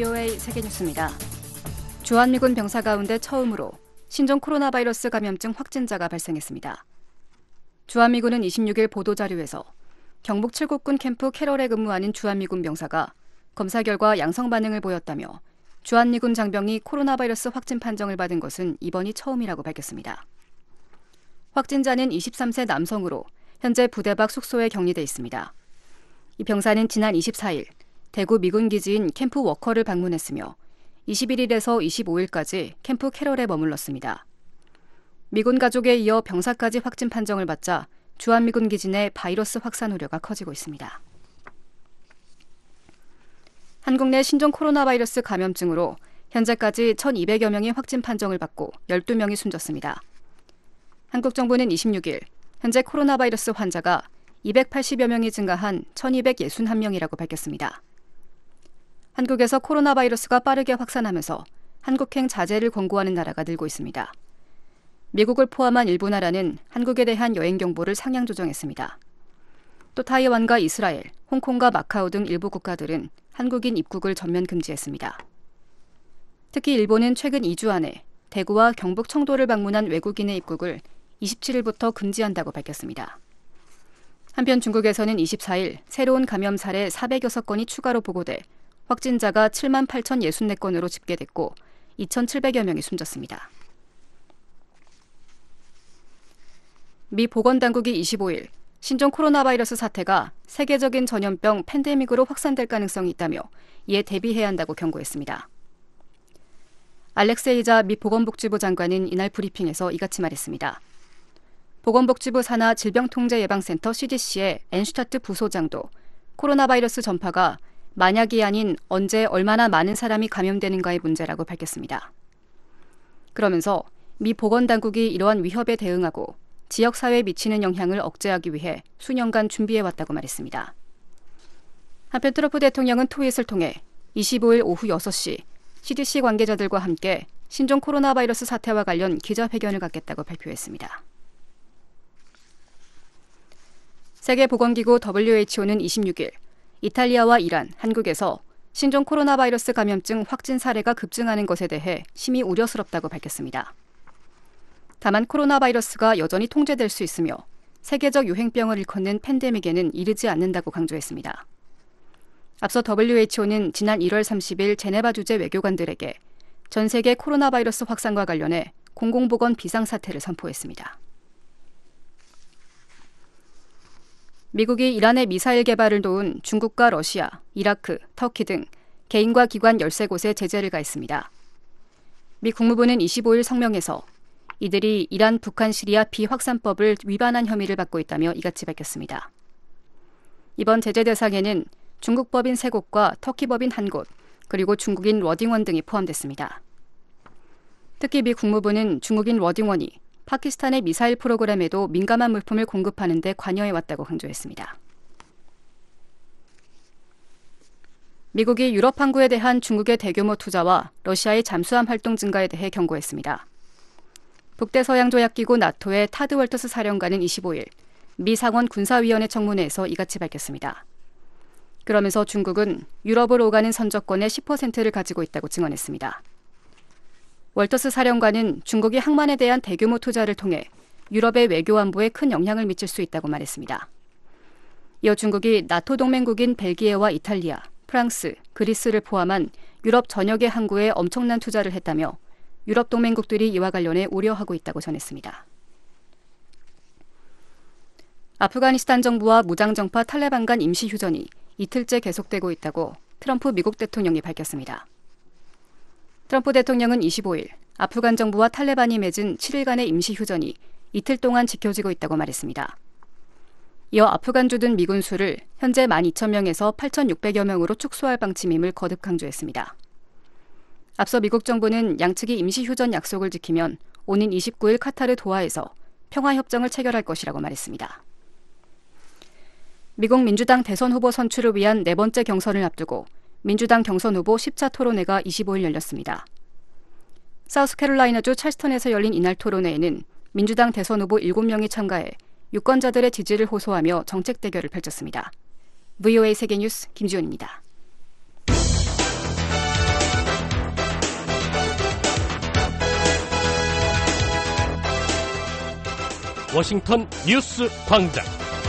VOA 세계뉴스입니다. 주한미군 병사 가운데 처음으로 신종 코로나 바이러스 감염증 확진자가 발생했습니다. 주한미군은 26일 보도자료에서 경북 칠곡군 캠프 캐럴에 근무하는 주한미군 병사가 검사 결과 양성 반응을 보였다며 주한미군 장병이 코로나 바이러스 확진 판정을 받은 것은 이번이 처음이라고 밝혔습니다. 확진자는 23세 남성으로 현재 부대 밖 숙소에 격리돼 있습니다. 이 병사는 지난 24일 대구 미군 기지인 캠프 워커를 방문했으며 21일에서 25일까지 캠프 캐럴에 머물렀습니다. 미군 가족에 이어 병사까지 확진 판정을 받자 주한미군 기지 내 바이러스 확산 우려가 커지고 있습니다. 한국 내 신종 코로나 바이러스 감염증으로 현재까지 1,200여 명이 확진 판정을 받고 12명이 숨졌습니다. 한국 정부는 26일 현재 코로나 바이러스 환자가 280여 명이 증가한 1,261명이라고 밝혔습니다. 한국에서 코로나 바이러스가 빠르게 확산하면서 한국행 자제를 권고하는 나라가 늘고 있습니다. 미국을 포함한 일부 나라는 한국에 대한 여행 경보를 상향 조정했습니다. 또 타이완과 이스라엘, 홍콩과 마카오 등 일부 국가들은 한국인 입국을 전면 금지했습니다. 특히 일본은 최근 2주 안에 대구와 경북 청도를 방문한 외국인의 입국을 27일부터 금지한다고 밝혔습니다. 한편 중국에서는 24일 새로운 감염 사례 400여섯 건이 추가로 보고돼 확진자가 78,064건으로 집계됐고 2,700여 명이 숨졌습니다. 미 보건당국이 25일 신종 코로나 바이러스 사태가 세계적인 전염병 팬데믹으로 확산될 가능성이 있다며 이에 대비해야 한다고 경고했습니다. 알렉세이자 미 보건복지부 장관은 이날 브리핑에서 이같이 말했습니다. 보건복지부 산하 질병통제예방센터 CDC의 엔슈타트 부소장도 코로나 바이러스 전파가 만약이 아닌 언제 얼마나 많은 사람이 감염되는가의 문제라고 밝혔습니다. 그러면서 미 보건당국이 이러한 위협에 대응하고 지역사회에 미치는 영향을 억제하기 위해 수년간 준비해왔다고 말했습니다. 한편 트럼프 대통령은 트윗을 통해 25일 오후 6시 CDC 관계자들과 함께 신종 코로나 바이러스 사태와 관련 기자회견을 갖겠다고 발표했습니다. 세계보건기구 WHO는 26일 이탈리아와 이란, 한국에서 신종 코로나 바이러스 감염증 확진 사례가 급증하는 것에 대해 심히 우려스럽다고 밝혔습니다. 다만 코로나 바이러스가 여전히 통제될 수 있으며 세계적 유행병을 일컫는 팬데믹에는 이르지 않는다고 강조했습니다. 앞서 WHO는 지난 1월 30일 제네바 주재 외교관들에게 전 세계 코로나 바이러스 확산과 관련해 공공보건 비상사태를 선포했습니다. 미국이 이란의 미사일 개발을 도운 중국과 러시아, 이라크, 터키 등 개인과 기관 13곳에 제재를 가했습니다. 미 국무부는 25일 성명에서 이들이 이란, 북한, 시리아 비확산법을 위반한 혐의를 받고 있다며 이같이 밝혔습니다. 이번 제재 대상에는 중국 법인 3곳과 터키 법인 1곳, 그리고 중국인 워딩원 등이 포함됐습니다. 특히 미 국무부는 중국인 워딩원이 파키스탄의 미사일 프로그램에도 민감한 물품을 공급하는 데 관여해왔다고 강조했습니다. 미국이 유럽 항구에 대한 중국의 대규모 투자와 러시아의 잠수함 활동 증가에 대해 경고했습니다. 북대서양조약기구 나토의 타드 월터스 사령관은 25일 미 상원 군사위원회 청문회에서 이같이 밝혔습니다. 그러면서 중국은 유럽을 오가는 선적권의 10%를 가지고 있다고 증언했습니다. 월터스 사령관은 중국이 항만에 대한 대규모 투자를 통해 유럽의 외교 안보에 큰 영향을 미칠 수 있다고 말했습니다. 이어 중국이 나토 동맹국인 벨기에와 이탈리아, 프랑스, 그리스를 포함한 유럽 전역의 항구에 엄청난 투자를 했다며 유럽 동맹국들이 이와 관련해 우려하고 있다고 전했습니다. 아프가니스탄 정부와 무장정파 탈레반 간 임시휴전이 이틀째 계속되고 있다고 트럼프 미국 대통령이 밝혔습니다. 트럼프 대통령은 25일 아프간 정부와 탈레반이 맺은 7일간의 임시휴전이 이틀 동안 지켜지고 있다고 말했습니다. 이어 아프간 주둔 미군 수를 현재 12,000명에서 8,600여 명으로 축소할 방침임을 거듭 강조했습니다. 앞서 미국 정부는 양측이 임시휴전 약속을 지키면 오는 29일 카타르 도하에서 평화협정을 체결할 것이라고 말했습니다. 미국 민주당 대선 후보 선출을 위한 네 번째 경선을 앞두고 민주당 경선 후보 10차 토론회가 25일 열렸습니다. 사우스캐롤라이나주 찰스턴에서 열린 이날 토론회에는 민주당 대선 후보 7명이 참가해 유권자들의 지지를 호소하며 정책 대결을 펼쳤습니다. VOA 세계뉴스 김지훈입니다. 워싱턴 뉴스 광장.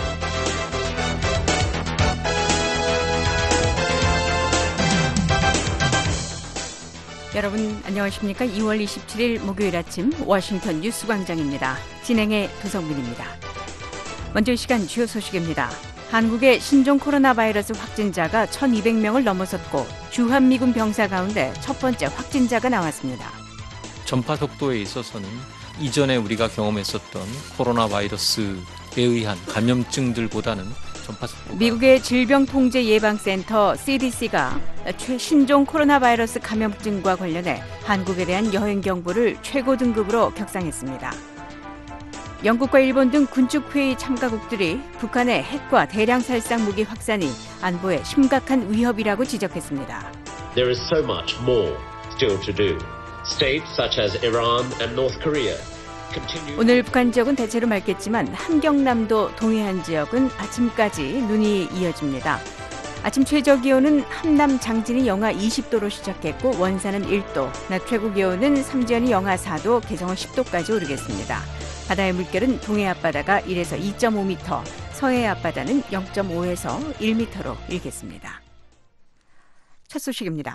여러분 안녕하십니까? 2월 27일 목요일 아침 워싱턴 뉴스 광장입니다. 진행의 도성민입니다. 먼저 이 시간 주요 소식입니다. 한국의 신종 코로나 바이러스 확진자가 1,200명을 넘어섰고 주한미군 병사 가운데 첫 번째 확진자가 나왔습니다. 전파 속도에 있어서는 이전에 우리가 경험했었던 코로나 바이러스에 의한 감염증들보다는 전파 속도가 미국의 질병통제예방센터 CDC가 최신종 코로나 바이러스 감염증과 관련해 한국에 대한 여행 경보를 최고 등급으로 격상했습니다. 영국과 일본 등 군축회의 참가국들이 북한의 핵과 대량 살상 무기 확산이 안보에 심각한 위협이라고 지적했습니다. There is so much more still to do. States such as Iran and North Korea continue. 오늘 북한 지역은 대체로 맑겠지만 함경남도 동해안 지역은 아침까지 눈이 이어집니다. 아침 최저 기온은 함남 장진이 영하 20도로 시작했고 원산은 1도, 낮 최고 기온은 삼지연이 영하 4도, 개성은 10도까지 오르겠습니다. 바다의 물결은 동해 앞바다가 1에서 2.5m, 서해 앞바다는 0.5에서 1m로 일겠습니다. 첫 소식입니다.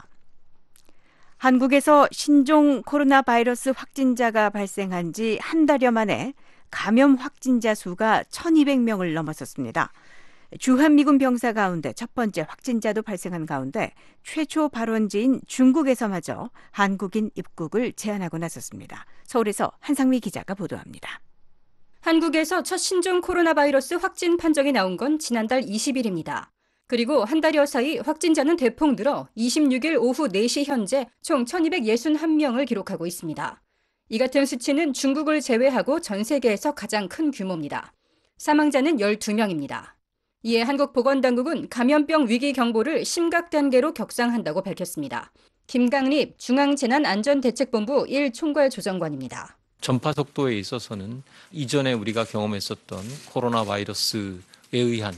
한국에서 신종 코로나 바이러스 확진자가 발생한 지 한 달여 만에 감염 확진자 수가 1,200명을 넘어섰습니다. 주한미군 병사 가운데 첫 번째 확진자도 발생한 가운데 최초 발원지인 중국에서마저 한국인 입국을 제한하고 나섰습니다. 서울에서 한상미 기자가 보도합니다. 한국에서 첫 신종 코로나 바이러스 확진 판정이 나온 건 지난달 20일입니다. 그리고 한 달여 사이 확진자는 대폭 늘어 26일 오후 4시 현재 총 1,261명을 기록하고 있습니다. 이 같은 수치는 중국을 제외하고 전 세계에서 가장 큰 규모입니다. 사망자는 12명입니다. 이에 한국보건당국은 감염병 위기 경보를 심각 단계로 격상한다고 밝혔습니다. 김강립 중앙재난안전대책본부 1총괄 조정관입니다. 전파 속도에 있어서는 이전에 우리가 경험했었던 코로나 바이러스에 의한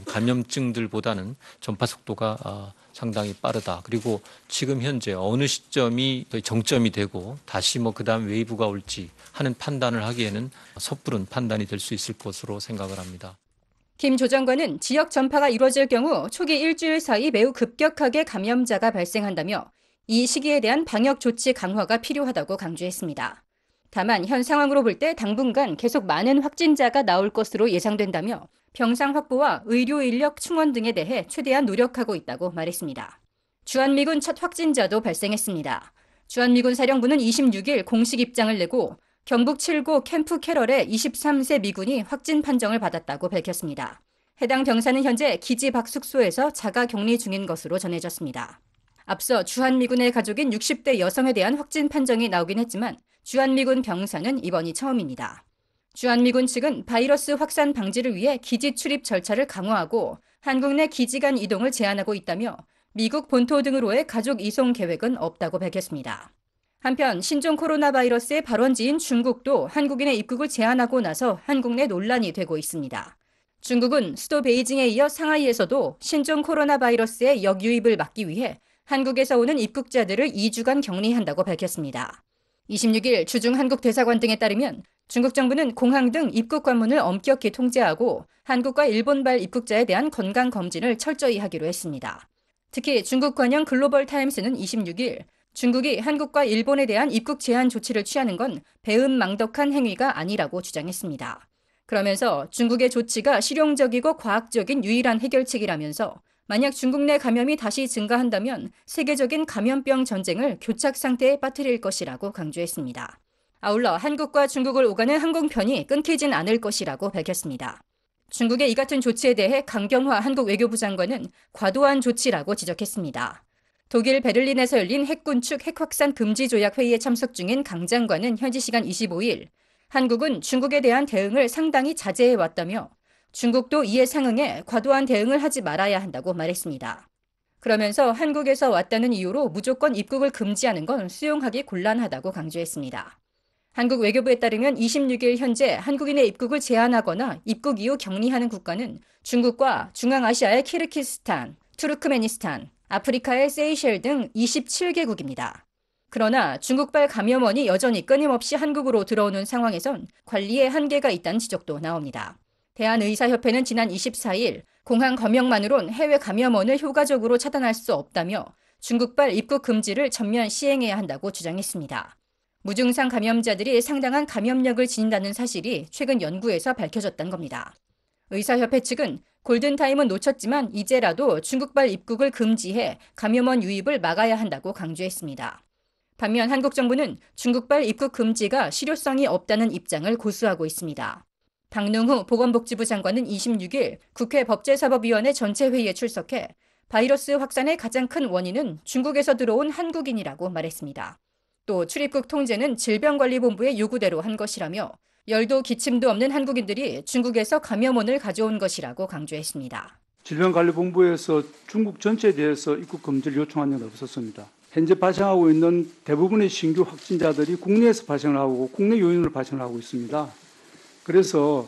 감염증들보다는 전파 속도가 상당히 빠르다. 그리고 지금 현재 어느 시점이 거의 정점이 되고 다시 그다음 웨이브가 올지 하는 판단을 하기에는 섣부른 판단이 될 수 있을 것으로 생각을 합니다. 김 조정관은 지역 전파가 이루어질 경우 초기 일주일 사이 매우 급격하게 감염자가 발생한다며 이 시기에 대한 방역 조치 강화가 필요하다고 강조했습니다. 다만 현 상황으로 볼 때 당분간 계속 많은 확진자가 나올 것으로 예상된다며 병상 확보와 의료 인력 충원 등에 대해 최대한 노력하고 있다고 말했습니다. 주한미군 첫 확진자도 발생했습니다. 주한미군 사령부는 26일 공식 입장을 내고 경북 7고 캠프 캐럴의 23세 미군이 확진 판정을 받았다고 밝혔습니다. 해당 병사는 현재 기지 밖 숙소에서 자가 격리 중인 것으로 전해졌습니다. 앞서 주한미군의 가족인 60대 여성에 대한 확진 판정이 나오긴 했지만 주한미군 병사는 이번이 처음입니다. 주한미군 측은 바이러스 확산 방지를 위해 기지 출입 절차를 강화하고 한국 내 기지 간 이동을 제한하고 있다며 미국 본토 등으로의 가족 이송 계획은 없다고 밝혔습니다. 한편 신종 코로나 바이러스의 발원지인 중국도 한국인의 입국을 제한하고 나서 한국 내 논란이 되고 있습니다. 중국은 수도 베이징에 이어 상하이에서도 신종 코로나 바이러스의 역유입을 막기 위해 한국에서 오는 입국자들을 2주간 격리한다고 밝혔습니다. 26일 주중 한국 대사관 등에 따르면 중국 정부는 공항 등 입국 관문을 엄격히 통제하고 한국과 일본발 입국자에 대한 건강 검진을 철저히 하기로 했습니다. 특히 중국 관영 글로벌 타임스는 26일 중국이 한국과 일본에 대한 입국 제한 조치를 취하는 건 배은망덕한 행위가 아니라고 주장했습니다. 그러면서 중국의 조치가 실용적이고 과학적인 유일한 해결책이라면서 만약 중국 내 감염이 다시 증가한다면 세계적인 감염병 전쟁을 교착 상태에 빠뜨릴 것이라고 강조했습니다. 아울러 한국과 중국을 오가는 항공편이 끊기진 않을 것이라고 밝혔습니다. 중국의 이 같은 조치에 대해 강경화 한국 외교부 장관은 과도한 조치라고 지적했습니다. 독일 베를린에서 열린 핵군축 핵확산 금지 조약 회의에 참석 중인 강 장관은 현지 시간 25일 한국은 중국에 대한 대응을 상당히 자제해 왔다며 중국도 이에 상응해 과도한 대응을 하지 말아야 한다고 말했습니다. 그러면서 한국에서 왔다는 이유로 무조건 입국을 금지하는 건 수용하기 곤란하다고 강조했습니다. 한국 외교부에 따르면 26일 현재 한국인의 입국을 제한하거나 입국 이후 격리하는 국가는 중국과 중앙아시아의 키르기스스탄, 투르크메니스탄, 아프리카의 세이셸 등 27개국입니다. 그러나 중국발 감염원이 여전히 끊임없이 한국으로 들어오는 상황에선 관리에 한계가 있다는 지적도 나옵니다. 대한의사협회는 지난 24일 공항 검역만으론 해외 감염원을 효과적으로 차단할 수 없다며 중국발 입국 금지를 전면 시행해야 한다고 주장했습니다. 무증상 감염자들이 상당한 감염력을 지닌다는 사실이 최근 연구에서 밝혀졌다는 겁니다. 의사협회 측은 골든타임은 놓쳤지만 이제라도 중국발 입국을 금지해 감염원 유입을 막아야 한다고 강조했습니다. 반면 한국 정부는 중국발 입국 금지가 실효성이 없다는 입장을 고수하고 있습니다. 박능후 보건복지부 장관은 26일 국회 법제사법위원회 전체 회의에 출석해 바이러스 확산의 가장 큰 원인은 중국에서 들어온 한국인이라고 말했습니다. 또 출입국 통제는 질병관리본부의 요구대로 한 것이라며 열도 기침도 없는 한국인들이 중국에서 감염원을 가져온 것이라고 강조했습니다. 질병관리본부에서 중국 전체에 대해서 입국 금지를 요청한 적은 없었습니다. 현재 발생하고 있는 대부분의 신규 확진자들이 국내에서 발생을 하고 국내 요인으로 발생을 하고 있습니다. 그래서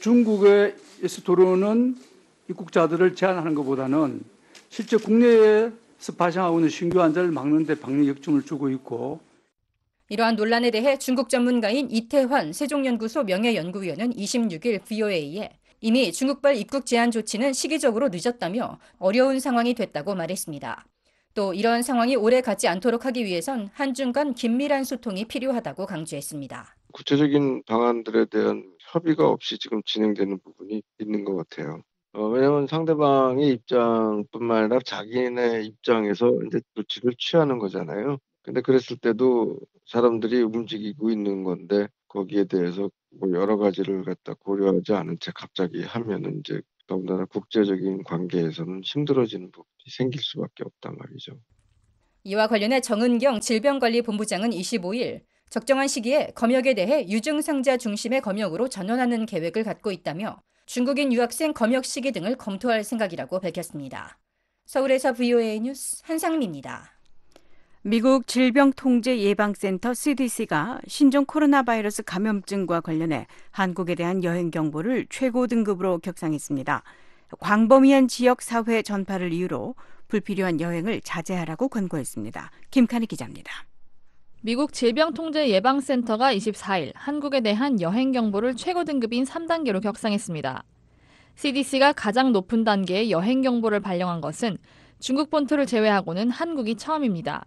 중국에서 들어오는 입국자들을 제한하는 것보다는 실제 국내에서 발생하고 있는 신규 환자를 막는 데 방역 역점을 두고 있고, 이러한 논란에 대해 중국 전문가인 이태환 세종연구소 명예연구위원은 26일 VOA에 이미 중국발 입국 제한 조치는 시기적으로 늦었다며 어려운 상황이 됐다고 말했습니다. 또 이런 상황이 오래 가지 않도록 하기 위해선 한중 간 긴밀한 소통이 필요하다고 강조했습니다. 구체적인 방안들에 대한 협의가 없이 지금 진행되는 부분이 있는 것 같아요. 왜냐하면 상대방의 입장뿐만 아니라 자기네 입장에서 이제 조치를 취하는 거잖아요. 근데 그랬을 때도 사람들이 움직이고 있는 건데 거기에 대해서 뭐 여러 가지를 갖다 고려하지 않은 채 갑자기 하면은 이제 더군다나 국제적인 관계에서는 힘들어지는 부분이 생길 수밖에 없단 말이죠. 이와 관련해 정은경 질병관리본부장은 25일 적정한 시기에 검역에 대해 유증상자 중심의 검역으로 전환하는 계획을 갖고 있다며 중국인 유학생 검역 시기 등을 검토할 생각이라고 밝혔습니다. 서울에서 VOA 뉴스 한상미입니다. 미국 질병통제예방센터 CDC가 신종 코로나 바이러스 감염증과 관련해 한국에 대한 여행 경보를 최고 등급으로 격상했습니다. 광범위한 지역 사회 전파를 이유로 불필요한 여행을 자제하라고 권고했습니다. 김칸희 기자입니다. 미국 질병통제예방센터가 24일 한국에 대한 여행 경보를 최고 등급인 3단계로 격상했습니다. CDC가 가장 높은 단계의 여행 경보를 발령한 것은 중국 본토를 제외하고는 한국이 처음입니다.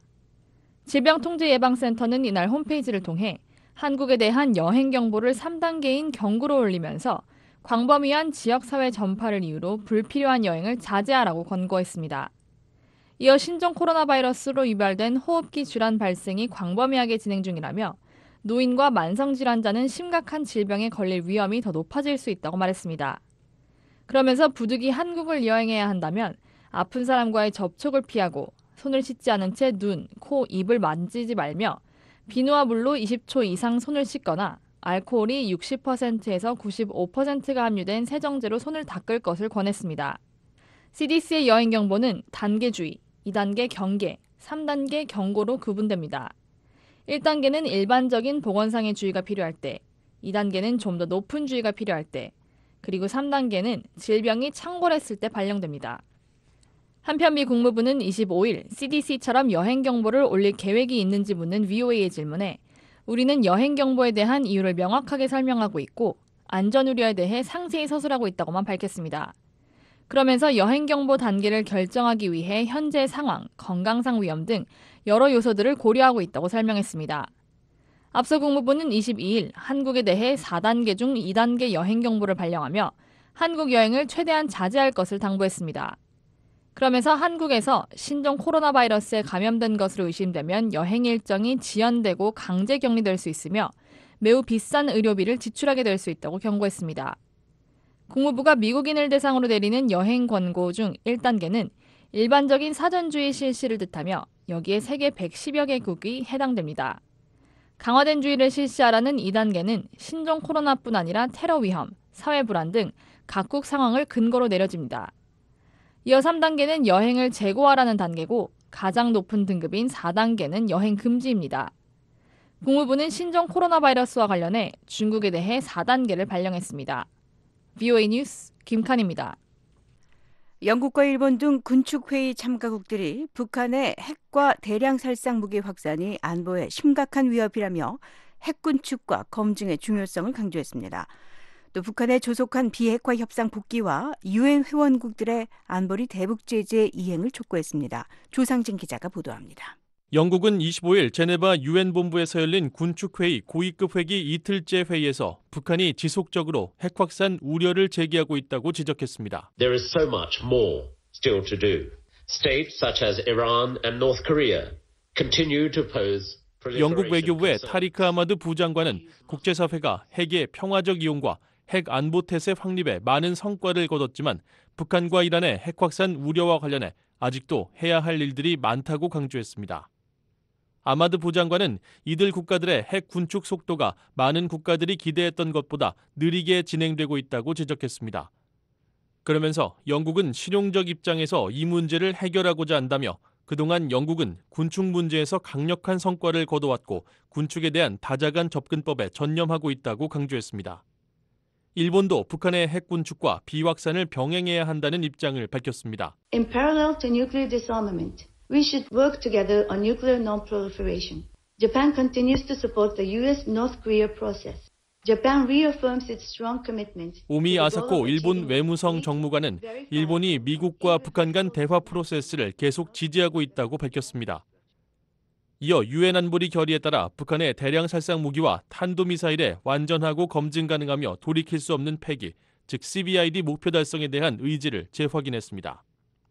질병통제예방센터는 이날 홈페이지를 통해 한국에 대한 여행 경보를 3단계인 경고로 올리면서 광범위한 지역사회 전파를 이유로 불필요한 여행을 자제하라고 권고했습니다. 이어 신종 코로나 바이러스로 유발된 호흡기 질환 발생이 광범위하게 진행 중이라며 노인과 만성질환자는 심각한 질병에 걸릴 위험이 더 높아질 수 있다고 말했습니다. 그러면서 부득이 한국을 여행해야 한다면 아픈 사람과의 접촉을 피하고 손을 씻지 않은 채 눈, 코, 입을 만지지 말며 비누와 물로 20초 이상 손을 씻거나 알코올이 60%에서 95%가 함유된 세정제로 손을 닦을 것을 권했습니다. CDC의 여행 경보는 단계 주의, 2단계 경계, 3단계 경고로 구분됩니다. 1단계는 일반적인 보건상의 주의가 필요할 때, 2단계는 좀 더 높은 주의가 필요할 때, 그리고 3단계는 질병이 창궐했을 때 발령됩니다. 한편 미 국무부는 25일 CDC처럼 여행 경보를 올릴 계획이 있는지 묻는 VOA의 질문에 우리는 여행 경보에 대한 이유를 명확하게 설명하고 있고 안전 우려에 대해 상세히 서술하고 있다고만 밝혔습니다. 그러면서 여행 경보 단계를 결정하기 위해 현재 상황, 건강상 위험 등 여러 요소들을 고려하고 있다고 설명했습니다. 앞서 국무부는 22일 한국에 대해 4단계 중 2단계 여행 경보를 발령하며 한국 여행을 최대한 자제할 것을 당부했습니다. 그러면서 한국에서 신종 코로나 바이러스에 감염된 것으로 의심되면 여행 일정이 지연되고 강제 격리될 수 있으며 매우 비싼 의료비를 지출하게 될 수 있다고 경고했습니다. 국무부가 미국인을 대상으로 내리는 여행 권고 중 1단계는 일반적인 사전주의 실시를 뜻하며 여기에 세계 110여 개국이 해당됩니다. 강화된 주의를 실시하라는 2단계는 신종 코로나뿐 아니라 테러 위험, 사회 불안 등 각국 상황을 근거로 내려집니다. 이어 3단계는 여행을 재고하라는 단계고 가장 높은 등급인 4단계는 여행 금지입니다. 국무부는 신종 코로나 바이러스와 관련해 중국에 대해 4단계를 발령했습니다. VOA 뉴스 김칸입니다. 영국과 일본 등 군축회의 참가국들이 북한의 핵과 대량 살상 무기 확산이 안보에 심각한 위협이라며 핵 군축과 검증의 중요성을 강조했습니다. 또 북한의 조속한 비핵화 협상 복귀와 유엔 회원국들의 안보리 대북 제재 이행을 촉구했습니다. 조상진 기자가 보도합니다. 영국은 25일 제네바 유엔 본부에서 열린 군축회의 고위급 회기 이틀째 회의에서 북한이 지속적으로 핵 확산 우려를 제기하고 있다고 지적했습니다. There is so much more still to do. States such as Iran and North Korea continue to pose 영국 proliferation 외교부의 concerns. 타리크 아마드 부장관은 국제사회가 핵의 평화적 이용과 핵 안보 태세 확립에 많은 성과를 거뒀지만 북한과 이란의 핵 확산 우려와 관련해 아직도 해야 할 일들이 많다고 강조했습니다. 아마드 부장관은 이들 국가들의 핵 군축 속도가 많은 국가들이 기대했던 것보다 느리게 진행되고 있다고 지적했습니다. 그러면서 영국은 실용적 입장에서 이 문제를 해결하고자 한다며 그동안 영국은 군축 문제에서 강력한 성과를 거둬왔고 군축에 대한 다자간 접근법에 전념하고 있다고 강조했습니다. 일본도 북한의 핵 군축과 비확산을 병행해야 한다는 입장을 밝혔습니다. In parallel to nuclear disarmament, we should work together on nuclear non-proliferation. Japan continues to support the U.S.-North Korea process. Japan reaffirms its strong commitment. 오미 아사코 일본 외무성 정무관은 일본이 미국과 북한 간 대화 프로세스를 계속 지지하고 있다고 밝혔습니다. 이어 유엔 안보리 결의에 따라 북한의 대량 살상 무기와 탄도미사일의 완전하고 검증 가능하며 돌이킬 수 없는 폐기, 즉 CBID 목표 달성에 대한 의지를 재확인했습니다.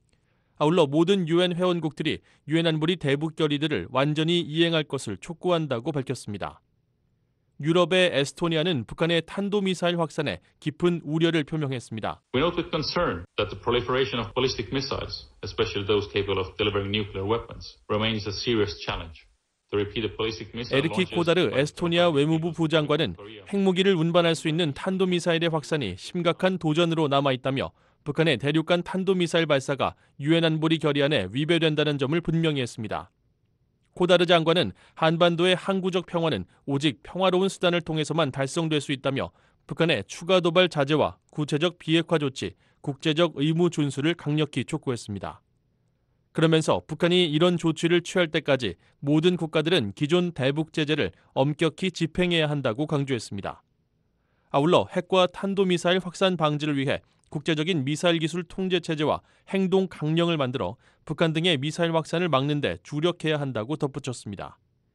아울러 모든 유엔 회원국들이 유엔 안보리 대북 결의들을 완전히 이행할 것을 촉구한다고 밝혔습니다. 유럽의 에스토니아는 북한의 탄도미사일 확산에 깊은 우려를 표명했습니다. We note with concern that the proliferation of ballistic missiles, especially those capable of delivering nuclear weapons, remains a serious challenge. The repeated ballistic missile 에르키 launches 코다르 by 에스토니아 Japan 외무부 부장관은 핵무기를 운반할 수 있는 탄도미사일의 확산이 심각한 도전으로 남아있다며 북한의 대륙간 탄도미사일 발사가 유엔 안보리 결의안에 위배된다는 점을 분명히 했습니다. 코다르 장관은 한반도의 항구적 평화는 오직 평화로운 수단을 통해서만 달성될 수 있다며 북한의 추가 도발 자제와 구체적 비핵화 조치, 국제적 의무 준수를 강력히 촉구했습니다. 그러면서 북한이 이런 조치를 취할 때까지 모든 국가들은 기존 대북 제재를 엄격히 집행해야 한다고 강조했습니다. 아울러 핵과 탄도미사일 확산 방지를 위해 국제적인 미사일 기술 통제 체제와 행동 강령을 만들어 북한 등의 미사일 확산을 막는 데 주력해야 한다고 덧붙였습니다.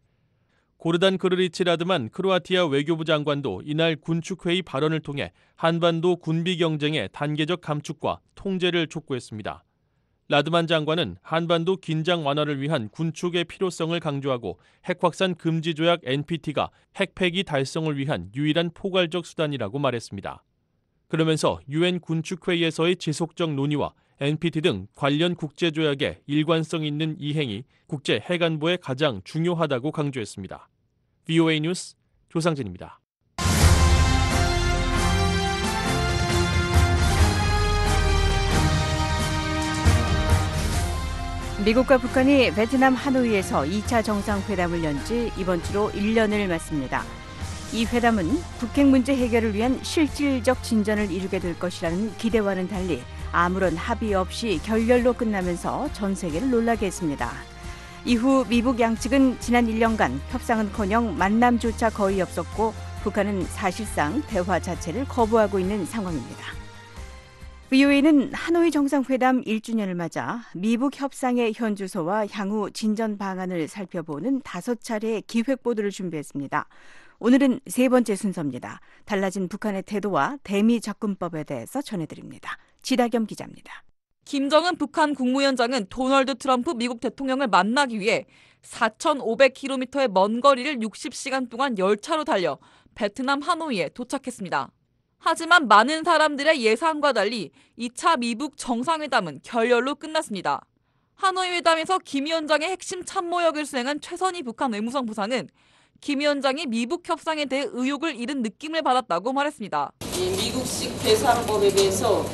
고르단 그르리치 라드만 크로아티아 외교부 장관도 이날 군축회의 발언을 통해 한반도 군비 경쟁의 단계적 감축과 통제를 촉구했습니다. 라드만 장관은 한반도 긴장 완화를 위한 군축의 필요성을 강조하고 핵 확산 금지 조약 NPT가 핵 폐기 달성을 위한 유일한 포괄적 수단이라고 말했습니다. 그러면서 유엔 군축회의에서의 지속적 논의와 NPT 등 관련 국제조약의 일관성 있는 이행이 국제 핵안보에 가장 중요하다고 강조했습니다. VOA 뉴스 조상진입니다. 미국과 북한이 베트남 하노이에서 2차 정상회담을 연 지 이번 주로 1년을 맞습니다. 이 회담은 북핵 문제 해결을 위한 실질적 진전을 이루게 될 것이라는 기대와는 달리 아무런 합의 없이 결렬로 끝나면서 전 세계를 놀라게 했습니다. 이후 미북 양측은 지난 1년간 협상은커녕 만남조차 거의 없었고 북한은 사실상 대화 자체를 거부하고 있는 상황입니다. VOA는 하노이 정상회담 1주년을 맞아 미북 협상의 현주소와 향후 진전 방안을 살펴보는 5차례의 기획보도를 준비했습니다. 오늘은 세 번째 순서입니다. 달라진 북한의 태도와 대미 접근법에 대해서 전해드립니다. 지다겸 기자입니다. 김정은 북한 국무위원장은 도널드 트럼프 미국 대통령을 만나기 위해 4,500km의 먼 거리를 60시간 동안 열차로 달려 베트남 하노이에 도착했습니다. 하지만 많은 사람들의 예상과 달리 2차 미북 정상회담은 결렬로 끝났습니다. 하노이 회담에서 김 위원장의 핵심 참모 역을 수행한 최선희 북한 외무성 부사는 김 위원장이 미북 협상에 대해 의욕을 잃은 느낌을 받았다고 말했습니다. 이 미국식 배상법에 대해서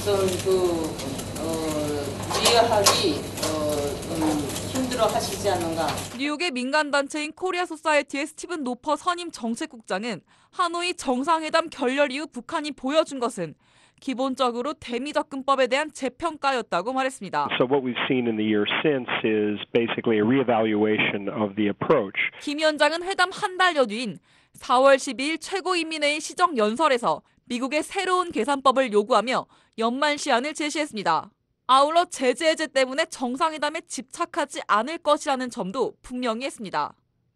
이해하기 힘들어 하시지 않은가. 뉴욕의 민간단체인 코리아 소사이티의 스티븐 노퍼 선임 정책국장은 하노이 정상회담 결렬 이후 북한이 보여준 것은 기본적으로 대미 접근법에 대한 재평가였다고 말했습니다. So what we've seen in the year since is basically a reevaluation of the approach. 김 위원장은 회담 한 달여 뒤인 4월 12일 최고인민회의 시정연설에서 미국의 새로운 계산법을 요구하며 연말 시한을 제시했습니다. 아울러 제재 해제 때문에 정상회담에 집착하지 않을 것이라는 점도 분명히 했습니다.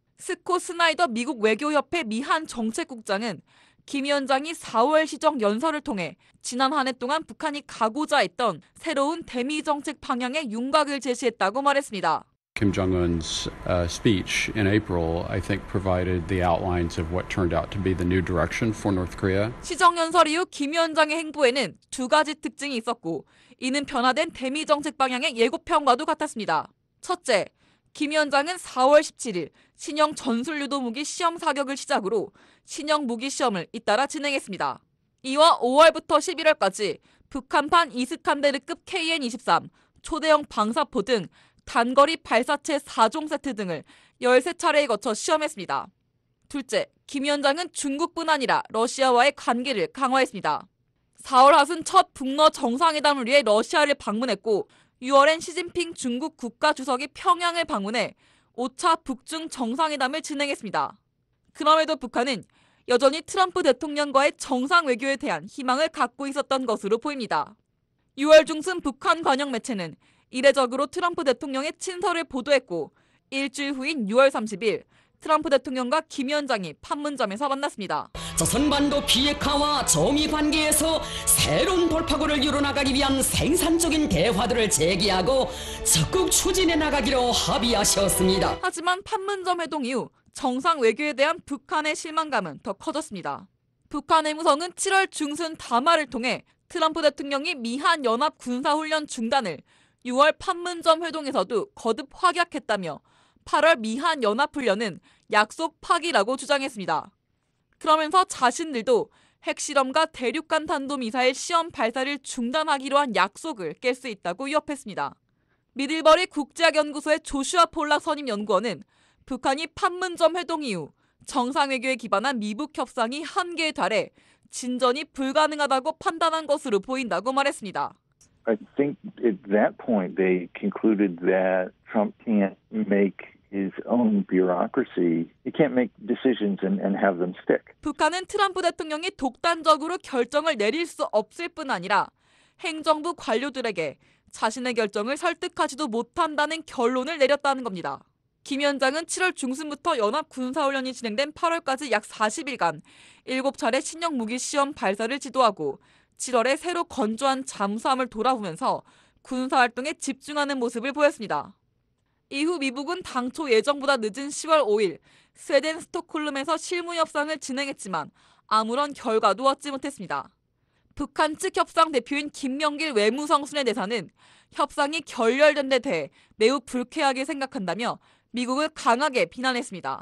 스콧 스나이더 미국 외교협회 미한 정책국장은 김 위원장이 4월 시정 연설을 통해 지난 한 해 동안 북한이 가고자 했던 새로운 대미 정책 방향의 윤곽을 제시했다고 말했습니다. Kim Jong-un's speech in April, I think, provided the outlines of what turned out to be the new direction for North Korea. 시정 연설 이후 김 위원장의 행보에는 두 가지 특징이 있었고 이는 변화된 대미 정책 방향의 예고편과도 같았습니다. 첫째, 김 위원장은 4월 17일 신형 전술유도 무기 시험 사격을 시작으로 신형 무기 시험을 잇따라 진행했습니다. 이와 5월부터 11월까지 북한판 이스칸데르급 KN-23, 초대형 방사포 등 단거리 발사체 4종 세트 등을 13차례에 거쳐 시험했습니다. 둘째, 김 위원장은 중국뿐 아니라 러시아와의 관계를 강화했습니다. 4월 하순 첫 북러 정상회담을 위해 러시아를 방문했고 6월엔 시진핑 중국 국가주석이 평양을 방문해 5차 북중 정상회담을 진행했습니다. 그럼에도 북한은 여전히 트럼프 대통령과의 정상 외교에 대한 희망을 갖고 있었던 것으로 보입니다. 6월 중순 북한 관영 매체는 이례적으로 트럼프 대통령의 친서를 보도했고 일주일 후인 6월 30일 트럼프 대통령과 김 위원장이 판문점에서 만났습니다. 조선반도 비핵화와 정의 관계에서 새로운 돌파구를 이뤄나가기 위한 생산적인 대화들을 제기하고 적극 추진해 나가기로 합의하셨습니다. 하지만 판문점 회동 이후 정상 외교에 대한 북한의 실망감은 더 커졌습니다. 북한 외무성은 7월 중순 담화를 통해 트럼프 대통령이 미한 연합 군사훈련 중단을 6월 판문점 회동에서도 거듭 확약했다며 8월 미한 연합훈련은 약속 파기라고 주장했습니다. 그러면서 자신들도 핵실험과 대륙간 탄도미사일 시험 발사를 중단하기로 한 약속을 깰 수 있다고 위협했습니다. 미들버리 국제학연구소의 조슈아 폴락 선임연구원은 북한이 판문점 회동 이후 정상외교에 기반한 미북 협상이 한계에 달해 진전이 불가능하다고 판단한 것으로 보인다고 말했습니다. I think at that point they concluded that Trump can't make his own bureaucracy. He can't make decisions and have them stick. 북한은 트럼프 대통령이 독단적으로 결정을 내릴 수 없을 뿐 아니라 행정부 관료들에게 자신의 결정을 설득하지도 못한다는 결론을 내렸다는 겁니다. 김 위원장은 7월 중순부터 연합 군사훈련이 진행된 8월까지 약 40일간 7차례 신형 무기 시험 발사를 지도하고 7월에 새로 건조한 잠수함을 돌아보면서 군사활동에 집중하는 모습을 보였습니다. 이후 미국은 당초 예정보다 늦은 10월 5일 스웨덴 스톡홀름에서 실무협상을 진행했지만 아무런 결과도 얻지 못했습니다. 북한 측 협상 대표인 김명길 외무성순회 대사는 협상이 결렬된 데 대해 매우 불쾌하게 생각한다며 미국을 강하게 비난했습니다.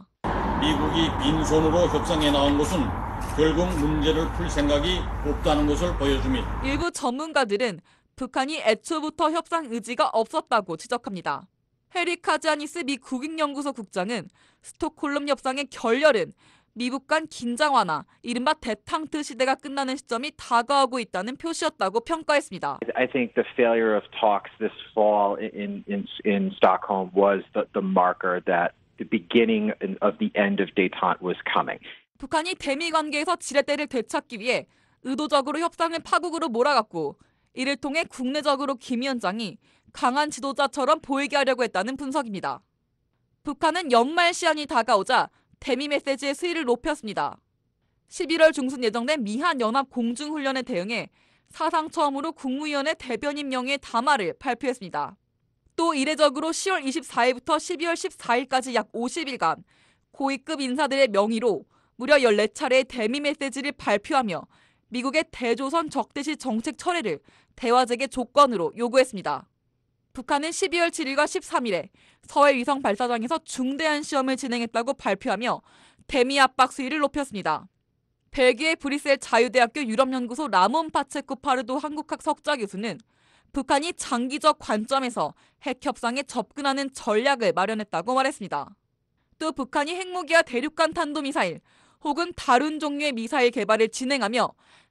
미국이 빈손으로 협상에 나온 것은 결국 문제를 풀 생각이 없다는 것을 보여줍니다. 일부 전문가들은 북한이 애초부터 협상 의지가 없었다고 지적합니다. 해리 카지아니스 미 국익연구소 국장은 스톡홀름 협상의 결렬은 미국 간 긴장 완화, 이른바 대탕트 시대가 끝나는 시점이 다가오고 있다는 표시였다고 평가했습니다. I think the failure of talks this fall in Stockholm was the marker that the beginning of the end of détente was coming. 북한이 대미 관계에서 지렛대를 되찾기 위해 의도적으로 협상을 파국으로 몰아갔고 이를 통해 국내적으로 김 위원장이 강한 지도자처럼 보이게 하려고 했다는 분석입니다. 북한은 연말 시한이 다가오자 대미 메시지의 수위를 높였습니다. 11월 중순 예정된 미한 연합 공중훈련에 대응해 사상 처음으로 국무위원회 대변인 명의의 담화를 발표했습니다. 또 이례적으로 10월 24일부터 12월 14일까지 약 50일간 고위급 인사들의 명의로 무려 14차례의 대미 메시지를 발표하며 미국의 대조선 적대시 정책 철회를 대화제의 조건으로 요구했습니다. 북한은 12월 7일과 13일에 서해 위성 발사장에서 중대한 시험을 진행했다고 발표하며 대미 압박 수위를 높였습니다. 벨기에 브뤼셀 자유대학교 유럽연구소 라몬 파체코 파르도 한국학 석좌 교수는 북한이 장기적 관점에서 핵 협상에 접근하는 전략을 마련했다고 말했습니다. 또 북한이 핵무기와 대륙간 탄도미사일 혹은 다른 종류의 미사일 개발을 진행하며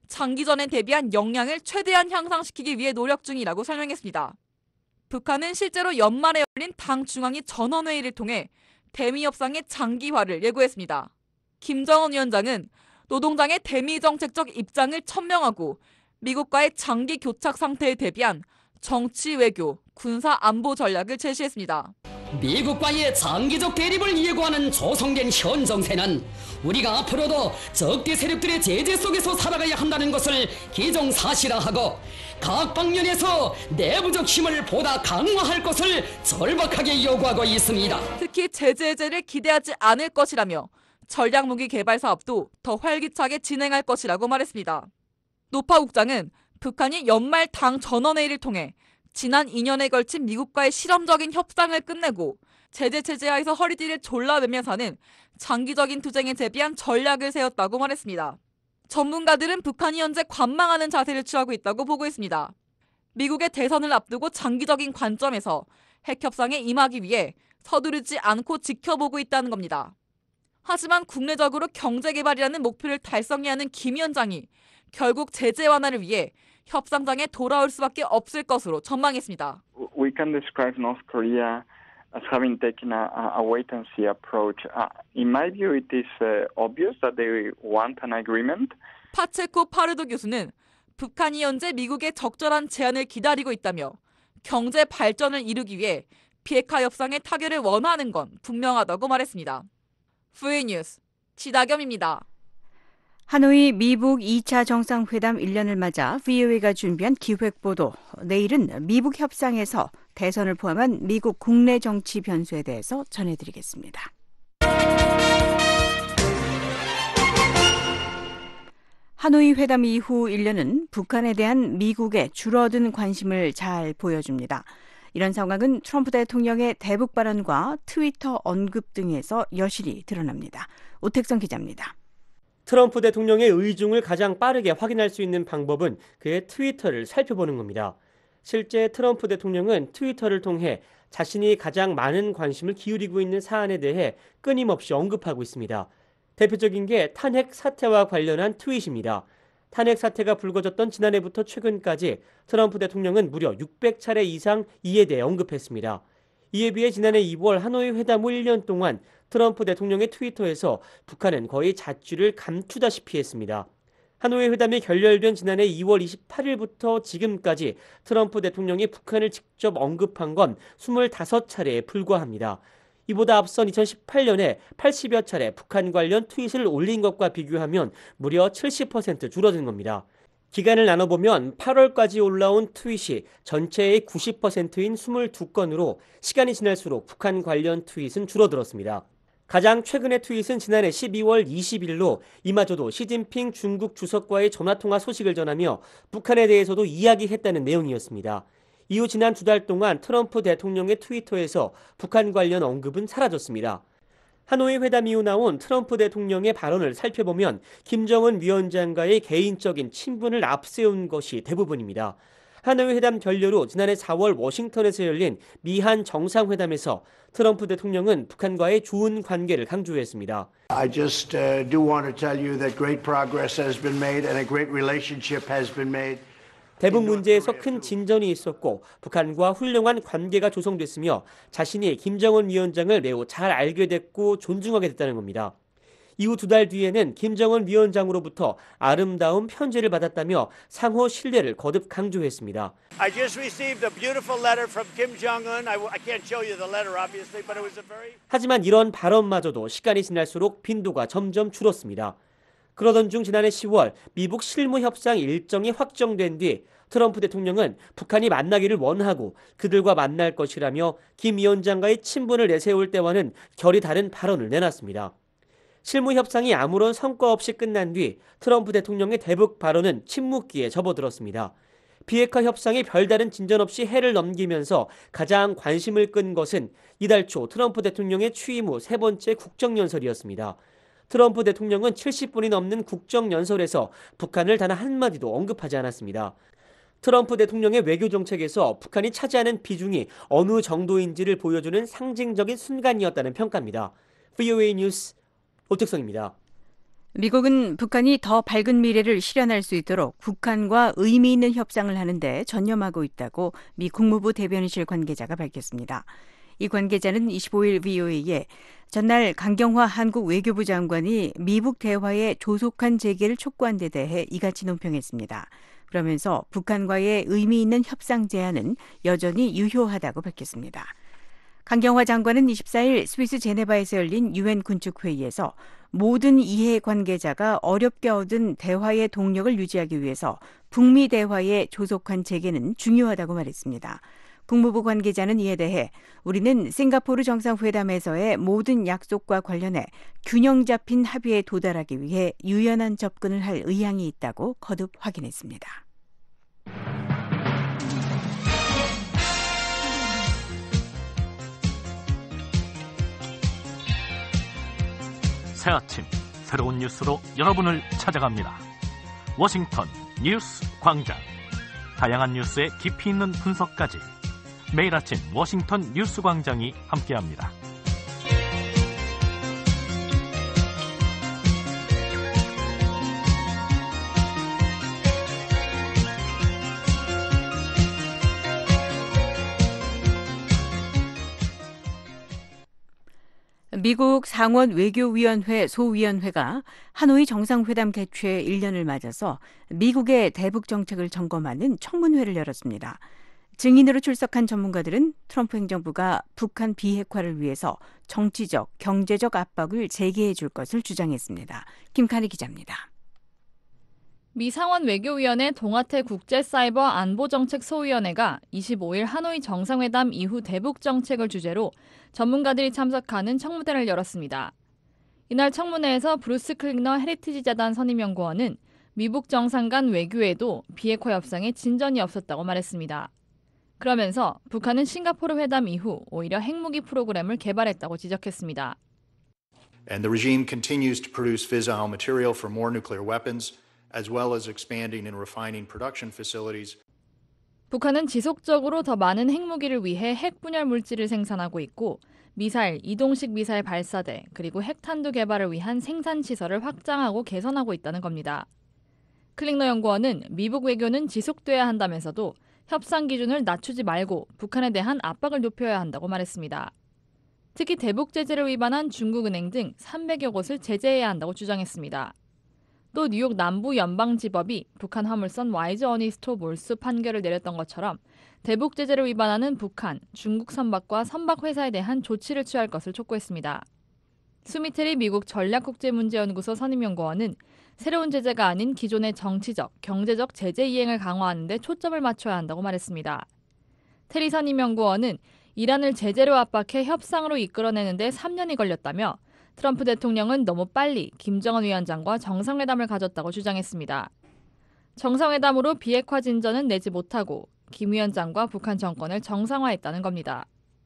장기전에 대비한 역량을 최대한 향상시키기 위해 노력 중이라고 설명했습니다. 북한은 실제로 연말에 열린 당 중앙위 전원회의를 통해 대미 협상의 장기화를 예고했습니다. 김정은 위원장은 노동당의 대미 정책적 입장을 천명하고 미국과의 장기 교착 상태에 대비한 정치 외교, 군사 안보 전략을 제시했습니다. 미국과의 장기적 대립을 예고하는 조성된 현 정세는 우리가 앞으로도 적대 세력들의 제재 속에서 살아가야 한다는 것을 기정사실화하고 각 방면에서 내부적 힘을 보다 강화할 것을 절박하게 요구하고 있습니다. 특히 제재 해제를 기대하지 않을 것이라며 전략무기 개발 사업도 더 활기차게 진행할 것이라고 말했습니다. 노파 국장은 북한이 연말 당 전원회의를 통해 지난 2년에 걸친 미국과의 실험적인 협상을 끝내고 제재 체제하에서 허리띠를 졸라매며 사는 장기적인 투쟁에 대비한 전략을 세웠다고 말했습니다. 전문가들은 북한이 현재 관망하는 자세를 취하고 있다고 보고 있습니다. 미국의 대선을 앞두고 장기적인 관점에서 핵협상에 임하기 위해 서두르지 않고 지켜보고 있다는 겁니다. 하지만 국내적으로 경제개발이라는 목표를 달성해야 하는 김 위원장이 결국 제재 완화를 위해 협상장에 돌아올 수밖에 없을 것으로 전망했습니다. We can describe North Korea as having taken a wait-and-see approach. In my view, it is obvious that they want an agreement. 파체코 파르도 교수는 북한이 현재 미국의 적절한 제안을 기다리고 있다며 경제 발전을 이루기 위해 비핵화 협상의 타결을 원하는 건 분명하다고 말했습니다. VA 뉴스 지다겸입니다. 하노이 미북 2차 정상회담 1년을 맞아 VOA가 준비한 기획보도. 내일은 미북 협상에서 대선을 포함한 미국 국내 정치 변수에 대해서 전해드리겠습니다. 하노이 회담 이후 1년은 북한에 대한 미국의 줄어든 관심을 잘 보여줍니다. 이런 상황은 트럼프 대통령의 대북 발언과 트위터 언급 등에서 여실히 드러납니다. 오택성 기자입니다. 트럼프 대통령의 의중을 가장 빠르게 확인할 수 있는 방법은 그의 트위터를 살펴보는 겁니다. 실제 트럼프 대통령은 트위터를 통해 자신이 가장 많은 관심을 기울이고 있는 사안에 대해 끊임없이 언급하고 있습니다. 대표적인 게 탄핵 사태와 관련한 트윗입니다. 탄핵 사태가 불거졌던 지난해부터 최근까지 트럼프 대통령은 무려 600차례 이상 이에 대해 언급했습니다. 이에 비해 지난해 2월 하노이 회담 후 1년 동안 트럼프 대통령의 트위터에서 북한은 거의 잣줄을 감추다시피 했습니다. 하노이 회담이 결렬된 지난해 2월 28일부터 지금까지 트럼프 대통령이 북한을 직접 언급한 건 25차례에 불과합니다. 이보다 앞선 2018년에 80여 차례 북한 관련 트윗을 올린 것과 비교하면 무려 70% 줄어든 겁니다. 기간을 나눠보면 8월까지 올라온 트윗이 전체의 90%인 22건으로 시간이 지날수록 북한 관련 트윗은 줄어들었습니다. 가장 최근의 트윗은 지난해 12월 20일로 이마저도 시진핑 중국 주석과의 전화통화 소식을 전하며 북한에 대해서도 이야기했다는 내용이었습니다. 이후 지난 2달 동안 트럼프 대통령의 트위터에서 북한 관련 언급은 사라졌습니다. 하노이 회담 이후 나온 트럼프 대통령의 발언을 살펴보면 김정은 위원장과의 개인적인 친분을 앞세운 것이 대부분입니다. 하노이 회담 결렬 후 지난해 4월 워싱턴에서 열린 미한 정상회담에서 트럼프 대통령은 북한과의 좋은 관계를 강조했습니다. I just do want to tell you that great progress has been made and a great relationship has been made. 대북 문제에서 큰 진전이 있었고 북한과 훌륭한 관계가 조성됐으며 자신이 김정은 위원장을 매우 잘 알게 됐고 존중하게 됐다는 겁니다. 이후 2달 뒤에는 김정은 위원장으로부터 아름다운 편지를 받았다며 상호 신뢰를 거듭 강조했습니다. I just received a beautiful letter from Kim Jong-un. I can't show you the letter obviously, but it was a very 하지만 이런 발언마저도 시간이 지날수록 빈도가 점점 줄었습니다. 그러던 중 지난해 10월 미북 실무 협상 일정이 확정된 뒤 트럼프 대통령은 북한이 만나기를 원하고 그들과 만날 것이라며 김 위원장과의 친분을 내세울 때와는 결이 다른 발언을 내놨습니다. 실무 협상이 아무런 성과 없이 끝난 뒤 트럼프 대통령의 대북 발언은 침묵기에 접어들었습니다. 비핵화 협상이 별다른 진전 없이 해를 넘기면서 가장 관심을 끈 것은 이달 초 트럼프 대통령의 취임 후 3번째 국정연설이었습니다. 트럼프 대통령은 70분이 넘는 국정연설에서 북한을 단 한마디도 언급하지 않았습니다. 트럼프 대통령의 외교 정책에서 북한이 차지하는 비중이 어느 정도인지를 보여주는 상징적인 순간이었다는 평가입니다. VOA 뉴스 오택성입니다. 미국은 북한이 더 밝은 미래를 실현할 수 있도록 북한과 의미 있는 협상을 하는데 전념하고 있다고 미 국무부 대변인실 관계자가 밝혔습니다. 이 관계자는 25일 VOA에 전날 강경화 한국 외교부 장관이 미북 대화의 조속한 재개를 촉구한 데 대해 이같이 논평했습니다. 그러면서 북한과의 의미 있는 협상 제안은 여전히 유효하다고 밝혔습니다. 강경화 장관은 24일 스위스 제네바에서 열린 유엔 군축회의에서 모든 이해 관계자가 어렵게 얻은 대화의 동력을 유지하기 위해서 북미 대화의 조속한 재개는 중요하다고 말했습니다. 국무부 관계자는 이에 대해 우리는 싱가포르 정상회담에서의 모든 약속과 관련해 균형 잡힌 합의에 도달하기 위해 유연한 접근을 할 의향이 있다고 거듭 확인했습니다. 새 아침 새로운 뉴스로 여러분을 찾아갑니다. 워싱턴 뉴스 광장. 다양한 뉴스의 깊이 있는 분석까지 매일 아침 워싱턴 뉴스 광장이 함께합니다. 미국 상원 외교위원회 소위원회가 하노이 정상회담 개최 1년을 맞아서 미국의 대북 정책을 점검하는 청문회를 열었습니다. 증인으로 출석한 전문가들은 트럼프 행정부가 북한 비핵화를 위해서 정치적, 경제적 압박을 재개해 줄 것을 주장했습니다. 김칸희 기자입니다. 미 상원 외교위원회 동아태 국제사이버 안보정책 소위원회가 25일 하노이 정상회담 이후 대북 정책을 주제로 전문가들이 참석하는 청문회를 열었습니다. 이날 청문회에서 브루스 클리너 헤리티지 재단 선임연구원은 미북 정상 간 외교에도 비핵화 협상에 진전이 없었다고 말했습니다. 그러면서 북한은 싱가포르 회담 이후 오히려 핵무기 프로그램을 개발했다고 지적했습니다. And the regime continues to produce fissile material for more nuclear weapons, as well as expanding and refining production facilities. 북한은 지속적으로 더 많은 핵무기를 위해 핵 분열 물질을 생산하고 있고 미사일, 이동식 미사일 발사대, 그리고 핵탄두 개발을 위한 생산 시설을 확장하고 개선하고 있다는 겁니다. 클링너 연구원은 미북 외교는 지속돼야 한다면서도 협상 기준을 낮추지 말고 북한에 대한 압박을 높여야 한다고 말했습니다. 특히 대북 제재를 위반한 중국은행 등 300여 곳을 제재해야 한다고 주장했습니다. 또 뉴욕 남부연방지법이 북한 화물선 와이즈 어니스토 몰수 판결을 내렸던 것처럼 대북 제재를 위반하는 북한, 중국 선박과 선박회사에 대한 조치를 취할 것을 촉구했습니다. 수미테리 미국 전략국제문제연구소 선임연구원은 새로운 제재가 아닌 기존의 정치적, 경제적 제재 이행을 강화하는 데 초점을 맞춰야 한다고 말했습니다. 테리 선임연구원은 이란을 제재로 압박해 협상으로 이끌어내는 데 3년이 걸렸다며 트럼프 대통령은 너무 빨리 김정은 위원장과 정상회담을 가졌다고 주장했습니다. 정상회담으로 비핵화 진전은 내지 못하고 김 위원장과 북한 정권을 정상화했다는 겁니다.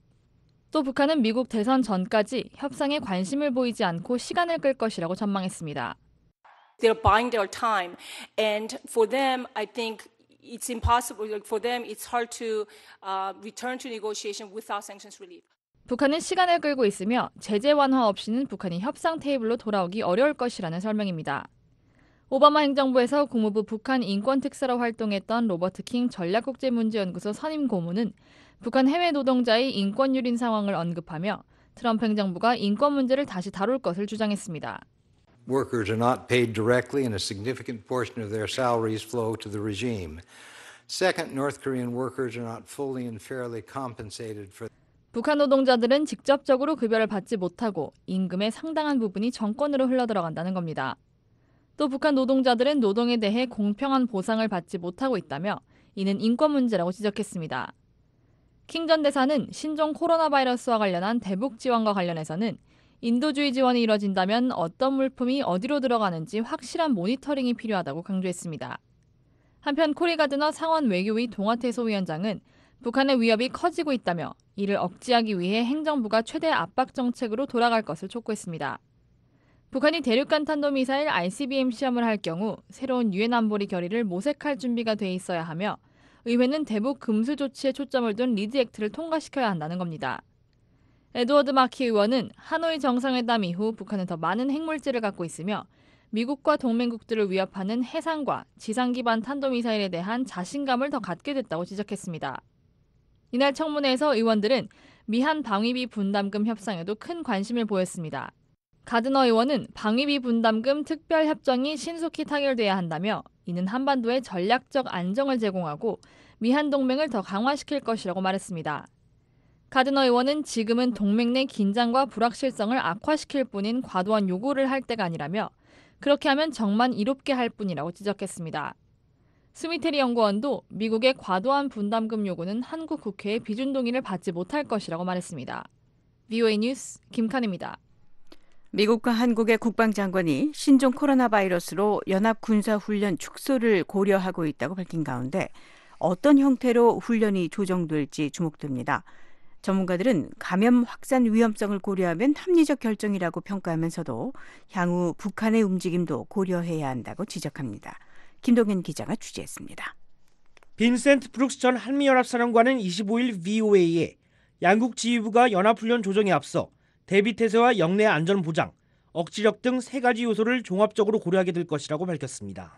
또 북한은 미국 대선 전까지 협상에 관심을 보이지 않고 시간을 끌 것이라고 전망했습니다. They're buying their time, and for them, I think it's impossible. For them, it's hard to return to negotiation without sanctions relief. 북한은 시간을 끌고 있으며 제재 완화 없이는 북한이 협상 테이블로 돌아오기 어려울 것이라는 설명입니다. 오바마 행정부에서 국무부 북한 인권특사로 활동했던 로버트 킹 전략국제문제연구소 선임 고문은 북한 해외 노동자의 인권 유린 상황을 언급하며 트럼프 행정부가 인권 문제를 다시 다룰 것을 주장했습니다. Workers are not paid directly and a significant portion of their salaries flow to the regime. Second, North Korean workers are not fully and fairly compensated for 북한 노동자들은 직접적으로 급여를 받지 못하고 임금의 상당한 부분이 정권으로 흘러들어간다는 겁니다. 또 북한 노동자들은 노동에 대해 공평한 보상을 받지 못하고 있다며 이는 인권 문제라고 지적했습니다. 킹 전 대사는 신종 코로나 바이러스와 관련한 대북 지원과 관련해서는 인도주의 지원이 이뤄진다면 어떤 물품이 어디로 들어가는지 확실한 모니터링이 필요하다고 강조했습니다. 한편 코리 가드너 상원 외교위 동아태 소위원장은 북한의 위협이 커지고 있다며 이를 억제하기 위해 행정부가 최대 압박 정책으로 돌아갈 것을 촉구했습니다. 북한이 대륙간 탄도미사일 ICBM 시험을 할 경우 새로운 유엔 안보리 결의를 모색할 준비가 돼 있어야 하며 의회는 대북 금수 조치에 초점을 둔 리드 액트를 통과시켜야 한다는 겁니다. 에드워드 마키 의원은 하노이 정상회담 이후 북한은 더 많은 핵물질을 갖고 있으며 미국과 동맹국들을 위협하는 해상과 지상 기반 탄도미사일에 대한 자신감을 더 갖게 됐다고 지적했습니다. 이날 청문회에서 의원들은 미한 방위비 분담금 협상에도 큰 관심을 보였습니다. 가드너 의원은 방위비 분담금 특별협정이 신속히 타결돼야 한다며 이는 한반도의 전략적 안정을 제공하고 미한 동맹을 더 강화시킬 것이라고 말했습니다. 가드너 의원은 지금은 동맹 내 긴장과 불확실성을 악화시킬 뿐인 과도한 요구를 할 때가 아니라며 그렇게 하면 정만 이롭게 할 뿐이라고 지적했습니다. 스미테리 연구원도 미국의 과도한 분담금 요구는 한국 국회의 비준 동의를 받지 못할 것이라고 말했습니다. VOA 뉴스 김칸입니다. 미국과 한국의 국방장관이 신종 코로나 바이러스로 연합군사훈련 축소를 고려하고 있다고 밝힌 가운데 어떤 형태로 훈련이 조정될지 주목됩니다. 전문가들은 감염 확산 위험성을 고려하면 합리적 결정이라고 평가하면서도 향후 북한의 움직임도 고려해야 한다고 지적합니다. 김동현 기자가 취재했습니다. 빈센트 브룩스 전 한미연합사령관은 25일 VOA에 양국 지휘부가 연합훈련 조정에 앞서 대비태세와 영내 안전 보장, 억지력 등 세 가지 요소를 종합적으로 고려하게 될 것이라고 밝혔습니다.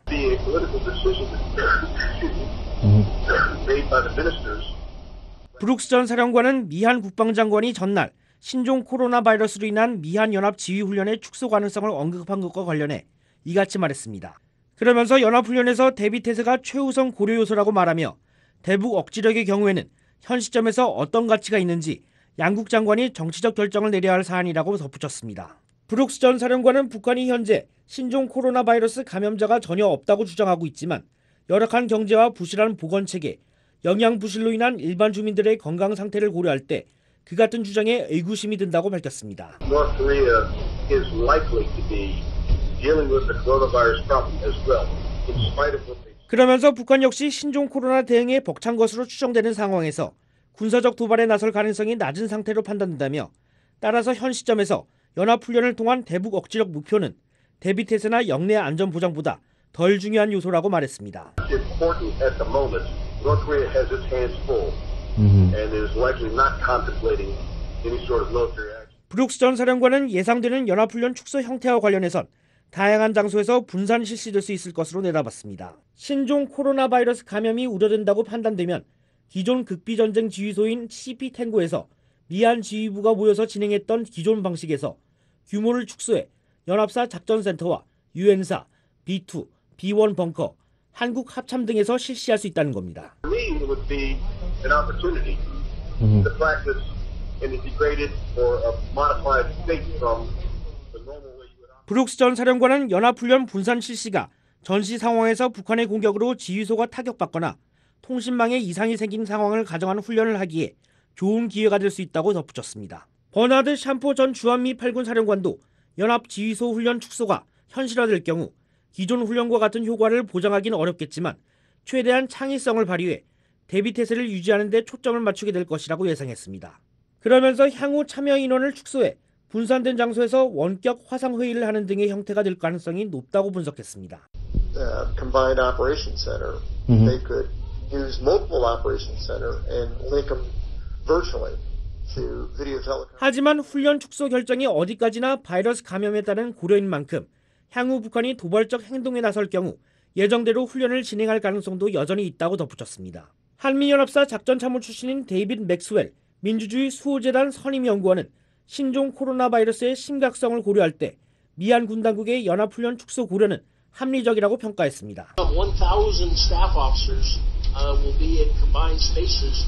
브룩스 전 사령관은 미한 국방장관이 전날 신종 코로나 바이러스로 인한 미한 연합 지휘훈련의 축소 가능성을 언급한 것과 관련해 이같이 말했습니다. 그러면서 연합훈련에서 대비태세가 최우선 고려 요소라고 말하며 대북 억지력의 경우에는 현 시점에서 어떤 가치가 있는지 양국 장관이 정치적 결정을 내려야 할 사안이라고 덧붙였습니다. 브룩스 전 사령관은 북한이 현재 신종 코로나 바이러스 감염자가 전혀 없다고 주장하고 있지만 열악한 경제와 부실한 보건체계, 영양 부실로 인한 일반 주민들의 건강 상태를 고려할 때 그 같은 주장에 의구심이 든다고 밝혔습니다. North Korea is likely to be dealing with the coronavirus problem as well, in spite of what they... 그러면서 북한 역시 신종 코로나 대응에 벅찬 것으로 추정되는 상황에서 군사적 도발에 나설 가능성이 낮은 상태로 판단된다며 따라서 현 시점에서 연합훈련을 통한 대북 억지력 목표는 대비태세나 영내 안전 보장보다 덜 중요한 요소라고 말했습니다. Important at the moment. North Korea has its hands full and is likely not contemplating any sort of military action. 브룩스 전 사령관은 예상되는 연합훈련 축소 형태와 관련해선 다양한 장소에서 분산 실시될 수 있을 것으로 내다봤습니다. 신종 코로나 바이러스 감염이 우려된다고 판단되면 기존 극비전쟁 지휘소인 CP 탱고에서 미한 지휘부가 모여서 진행했던 기존 방식에서 규모를 축소해 연합사 작전센터와 유엔사, B2, B1 벙커, 한국 합참 등에서 실시할 수 있다는 겁니다. For me, it would be an opportunity to practice in a degraded or a modified state from the normal way you would. 브룩스 전 사령관은 연합훈련 분산 실시가 전시 상황에서 북한의 공격으로 지휘소가 타격받거나 통신망에 이상이 생긴 상황을 가정한 훈련을 하기에 좋은 기회가 될 수 있다고 덧붙였습니다. 버나드 샴포 전 주한미 8군 사령관도 연합 지휘소 훈련 축소가 현실화될 경우 기존 훈련과 같은 효과를 보장하기는 어렵겠지만 최대한 창의성을 발휘해 대비태세를 유지하는 데 초점을 맞추게 될 것이라고 예상했습니다. 그러면서 향후 참여 인원을 축소해 분산된 장소에서 원격 화상회의를 하는 등의 형태가 될 가능성이 높다고 분석했습니다. Combined Operations Center, they could use multiple operations center and link them virtually to video telecom. 하지만 훈련 축소 결정이 어디까지나 바이러스 감염에 따른 고려인 만큼 향후 북한이 도발적 행동에 나설 경우 예정대로 훈련을 진행할 가능성도 여전히 있다고 덧붙였습니다. 한미연합사 작전참모 출신인 데이빗 맥스웰 민주주의 수호재단 선임연구원은 신종 코로나 바이러스의 심각성을 고려할 때 미한 군 당국의 연합훈련 축소 고려는 합리적이라고 평가했습니다. 1,000 staff officers will be in combined spaces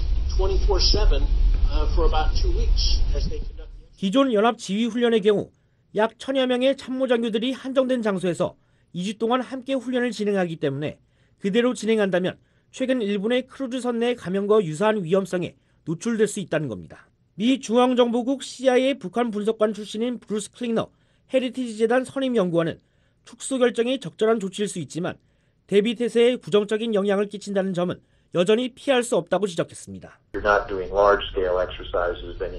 24/7 for about 2 weeks as they conduct. 기존 연합 지휘 훈련의 경우 약 1,000여 명의 참모장교들이 한정된 장소에서 2주 동안 함께 훈련을 진행하기 때문에 그대로 진행한다면 최근 일본의 크루즈 선내 감염과 유사한 위험성에 노출될 수 있다는 겁니다. 미 중앙정보국 CIA 북한 분석관 출신인 브루스 클링너 헤리티지 재단 선임연구원은 축소 결정이 적절한 조치일 수 있지만 대비태세에 부정적인 영향을 끼친다는 점은 여전히 피할 수 없다고 지적했습니다. You're not doing large-scale exercises, then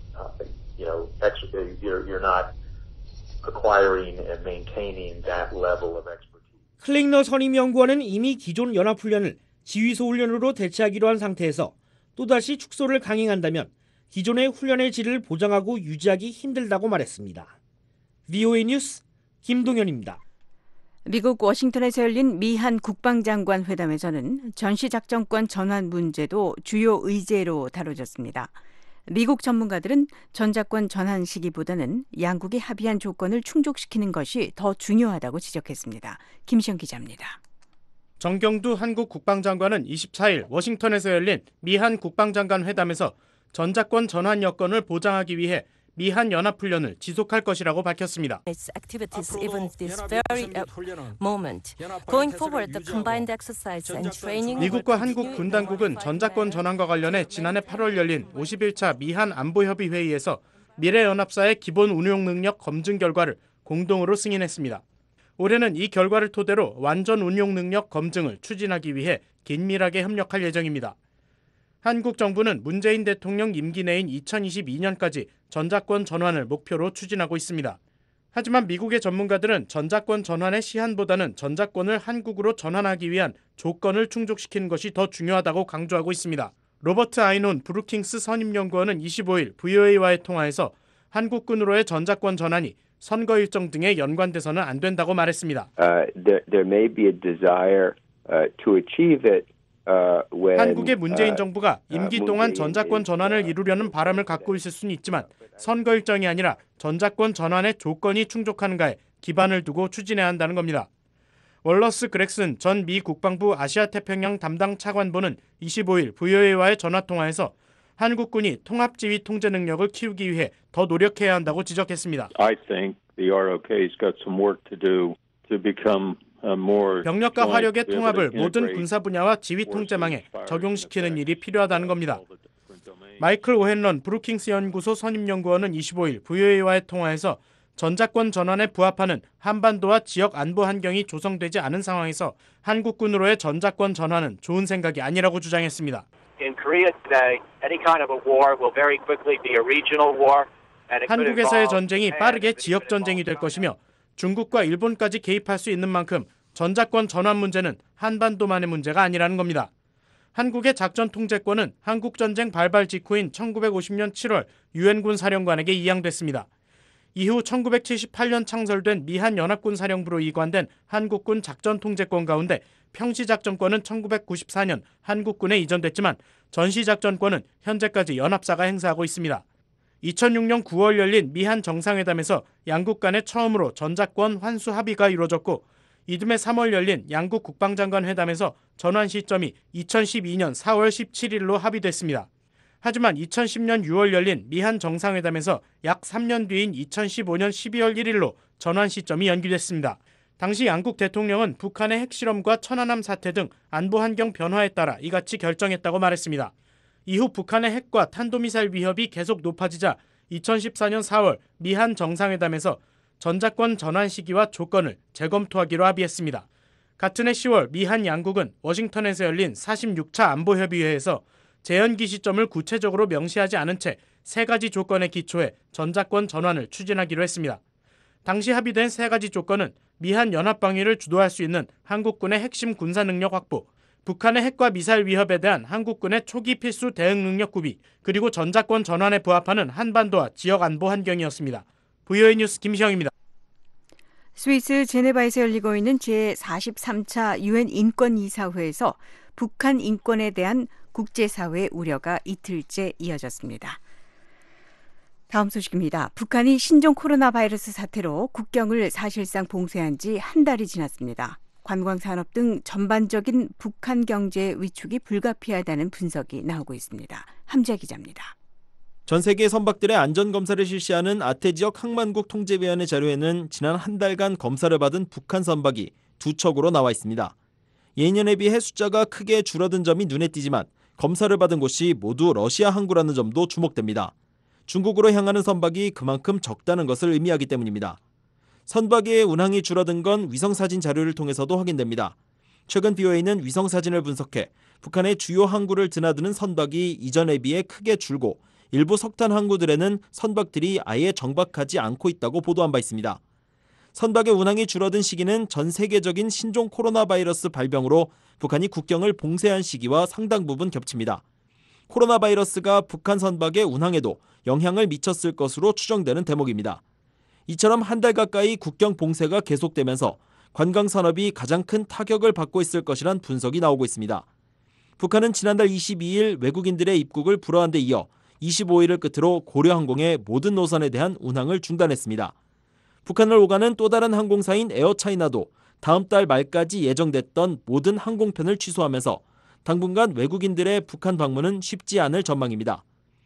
you're not acquiring and maintaining that level of expertise. 클링너 선임연구원은 이미 기존 연합훈련을 지휘소 훈련으로 대체하기로 한 상태에서 또다시 축소를 강행한다면 기존의 훈련의 질을 보장하고 유지하기 힘들다고 말했습니다. VOA 뉴스 김동현입니다. 미국 워싱턴에서 열린 미한 국방장관 회담에서는 전시작전권 전환 문제도 주요 의제로 다뤄졌습니다. 미국 전문가들은 전작권 전환 시기보다는 양국이 합의한 조건을 충족시키는 것이 더 중요하다고 지적했습니다. 김시영 기자입니다. 정경두 한국 국방장관은 24일 워싱턴에서 열린 미한 국방장관 회담에서 전작권 전환 여건을 보장하기 위해 미한 연합훈련을 지속할 것이라고 밝혔습니다. 미국과 한국 군 당국은 전작권 전환과 관련해 지난해 8월 열린 51차 미한 안보협의 회의에서 미래연합사의 기본 운용 능력 검증 결과를 공동으로 승인했습니다. 올해는 이 결과를 토대로 완전 운용 능력 검증을 추진하기 위해 긴밀하게 협력할 예정입니다. 한국 정부는 문재인 대통령 임기 내인 2022년까지 전작권 전환을 목표로 추진하고 있습니다. 하지만 미국의 전문가들은 전작권 전환의 시한보다는 전작권을 한국으로 전환하기 위한 조건을 충족시키는 것이 더 중요하다고 강조하고 있습니다. 로버트 아이논 브루킹스 선임연구원은 25일 VOA와의 통화에서 한국군으로의 전작권 전환이 선거 일정 등에 연관돼서는 안 된다고 말했습니다. There may be a desire to achieve it. 한국의 문재인 정부가 임기 동안 전작권 전환을 이루려는 바람을 갖고 있을 수는 있지만 선거 일정이 아니라 전작권 전환의 조건이 충족하는가에 기반을 두고 추진해야 한다는 겁니다. 월러스 그렉슨 전 미 국방부 아시아태평양 담당 차관보는 25일 VOA와의 전화통화에서 한국군이 통합지휘 통제 능력을 키우기 위해 더 노력해야 한다고 지적했습니다. I think the ROK's got some work to do to become 병력과 화력의 통합을 모든 군사 분야와 지휘 통제망에 적용시키는 일이 필요하다는 겁니다. 마이클 오헨런 브루킹스 연구소 선임연구원은 25일 VOA와의 통화에서 전작권 전환에 부합하는 한반도와 지역 안보 환경이 조성되지 않은 상황에서 한국군으로의 전작권 전환은 좋은 생각이 아니라고 주장했습니다. 한국에서의 전쟁이 빠르게 지역 전쟁이 될 것이며 중국과 일본까지 개입할 수 있는 만큼 전작권 전환 문제는 한반도만의 문제가 아니라는 겁니다. 한국의 작전 통제권은 한국전쟁 발발 직후인 1950년 7월 유엔군 사령관에게 이양됐습니다. 이후 1978년 창설된 미한연합군 사령부로 이관된 한국군 작전 통제권 가운데 평시작전권은 1994년 한국군에 이전됐지만 전시작전권은 현재까지 연합사가 행사하고 있습니다. 2006년 9월 열린 미한 정상회담에서 양국 간에 처음으로 전작권 환수 합의가 이루어졌고 이듬해 3월 열린 양국 국방장관 회담에서 전환 시점이 2012년 4월 17일로 합의됐습니다. 하지만 2010년 6월 열린 미한 정상회담에서 약 3년 뒤인 2015년 12월 1일로 전환 시점이 연기됐습니다. 당시 양국 대통령은 북한의 핵실험과 천안함 사태 등 안보 환경 변화에 따라 이같이 결정했다고 말했습니다. 이후 북한의 핵과 탄도미사일 위협이 계속 높아지자 2014년 4월 미한 정상회담에서 전작권 전환 시기와 조건을 재검토하기로 합의했습니다. 같은 해 10월 미한 양국은 워싱턴에서 열린 46차 안보협의회에서 재연기 시점을 구체적으로 명시하지 않은 채 3가지 조건에 기초해 전작권 전환을 추진하기로 했습니다. 당시 합의된 3가지 조건은 미한 연합방위를 주도할 수 있는 한국군의 핵심 군사 능력 확보, 북한의 핵과 미사일 위협에 대한 한국군의 초기 필수 대응 능력 구비, 그리고 전작권 전환에 부합하는 한반도와 지역 안보 환경이었습니다. VOA 뉴스 김시영입니다. 스위스 제네바에서 열리고 있는 제43차 유엔 인권이사회에서 북한 인권에 대한 국제사회의 우려가 이틀째 이어졌습니다. 다음 소식입니다. 북한이 신종 코로나 바이러스 사태로 국경을 사실상 봉쇄한 지 한 달이 지났습니다. 관광산업 등 전반적인 북한 경제의 위축이 불가피하다는 분석이 나오고 있습니다. 함재 기자입니다. 전 세계 선박들의 안전검사를 실시하는 아태지역 항만국 통제위원회 자료에는 지난 한 달간 검사를 받은 북한 선박이 2척으로 나와 있습니다. 예년에 비해 숫자가 크게 줄어든 점이 눈에 띄지만 검사를 받은 곳이 모두 러시아 항구라는 점도 주목됩니다. 중국으로 향하는 선박이 그만큼 적다는 것을 의미하기 때문입니다. 선박의 운항이 줄어든 건 위성사진 자료를 통해서도 확인됩니다. 최근 BOA는 위성사진을 분석해 북한의 주요 항구를 드나드는 선박이 이전에 비해 크게 줄고 일부 석탄 항구들에는 선박들이 아예 정박하지 않고 있다고 보도한 바 있습니다. 선박의 운항이 줄어든 시기는 전 세계적인 신종 코로나 바이러스 발병으로 북한이 국경을 봉쇄한 시기와 상당 부분 겹칩니다. 코로나 바이러스가 북한 선박의 운항에도 영향을 미쳤을 것으로 추정되는 대목입니다. 이처럼 한 달 가까이 국경 봉쇄가 계속되면서 관광산업이 가장 큰 타격을 받고 있을 것이란 분석이 나오고 있습니다. 북한은 지난달 22일 외국인들의 입국을 불허한 데 이어 25일을 끝으로 고려항공의 모든 노선에 대한 운항을 중단했습니다. 북한을 오가는 또 다른 항공사인 에어차이나도 다음 달 말까지 예정됐던 모든 항공편을 취소하면서 당분간 외국인들의 북한 방문은 쉽지 않을 전망입니다.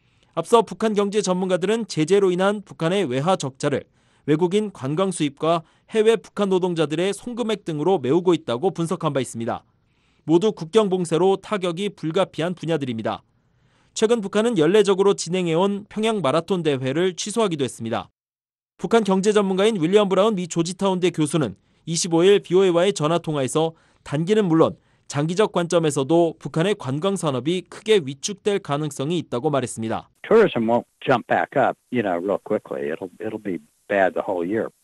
앞서 북한 경제 전문가들은 제재로 인한 북한의 외화 적자를 외국인 관광 수입과 해외 북한 노동자들의 송금액 등으로 메우고 있다고 분석한 바 있습니다. 모두 국경 봉쇄로 타격이 불가피한 분야들입니다. 최근 북한은 연례적으로 진행해온 평양 마라톤 대회를 취소하기도 했습니다. 북한 경제 전문가인 윌리엄 브라운 미 조지타운대 교수는 25일 BOA와의 전화통화에서 단기는 물론 장기적 관점에서도 북한의 관광 산업이 크게 위축될 가능성이 있다고 말했습니다. Tourism won't jump back up, real quickly. It'll be bad the whole year.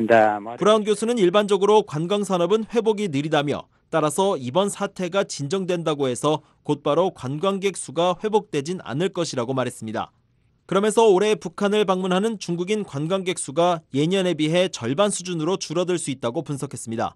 브라운 교수는 일반적으로 관광 산업은 회복이 느리다며 따라서 이번 사태가 진정된다고 해서 곧바로 관광객 수가 회복되진 않을 것이라고 말했습니다. 그러면서 올해 북한을 방문하는 중국인 관광객 수가 예년에 비해 절반 수준으로 줄어들 수 있다고 분석했습니다.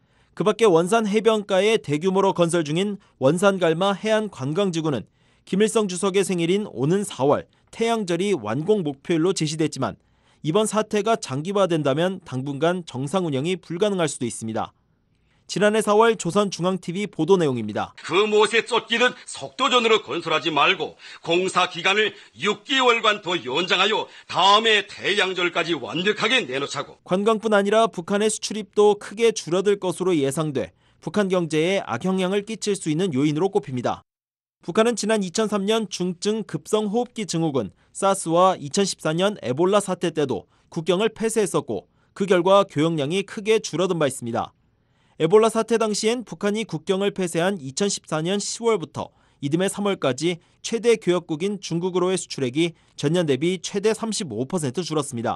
그 밖에 원산 해변가에 대규모로 건설 중인 원산갈마 해안관광지구는 김일성 주석의 생일인 오는 4월 태양절이 완공 목표일로 제시됐지만 이번 사태가 장기화된다면 당분간 정상 운영이 불가능할 수도 있습니다. 지난해 4월 조선중앙TV 보도 내용입니다. 그 못에 쫓기듯 속도전으로 건설하지 말고 공사 기간을 6개월간 더 연장하여 다음해 태양절까지 완벽하게 내놓자고. 관광뿐 아니라 북한의 수출입도 크게 줄어들 것으로 예상돼 북한 경제에 악영향을 끼칠 수 있는 요인으로 꼽힙니다. 북한은 지난 2003년 중증 급성호흡기 증후군 사스와 2014년 에볼라 사태 때도 국경을 폐쇄했었고 그 결과 교역량이 크게 줄어든 바 있습니다. 에볼라 사태 당시엔 북한이 국경을 폐쇄한 2014년 10월부터 이듬해 3월까지 최대 교역국인 중국으로의 수출액이 전년 대비 최대 35% 줄었습니다.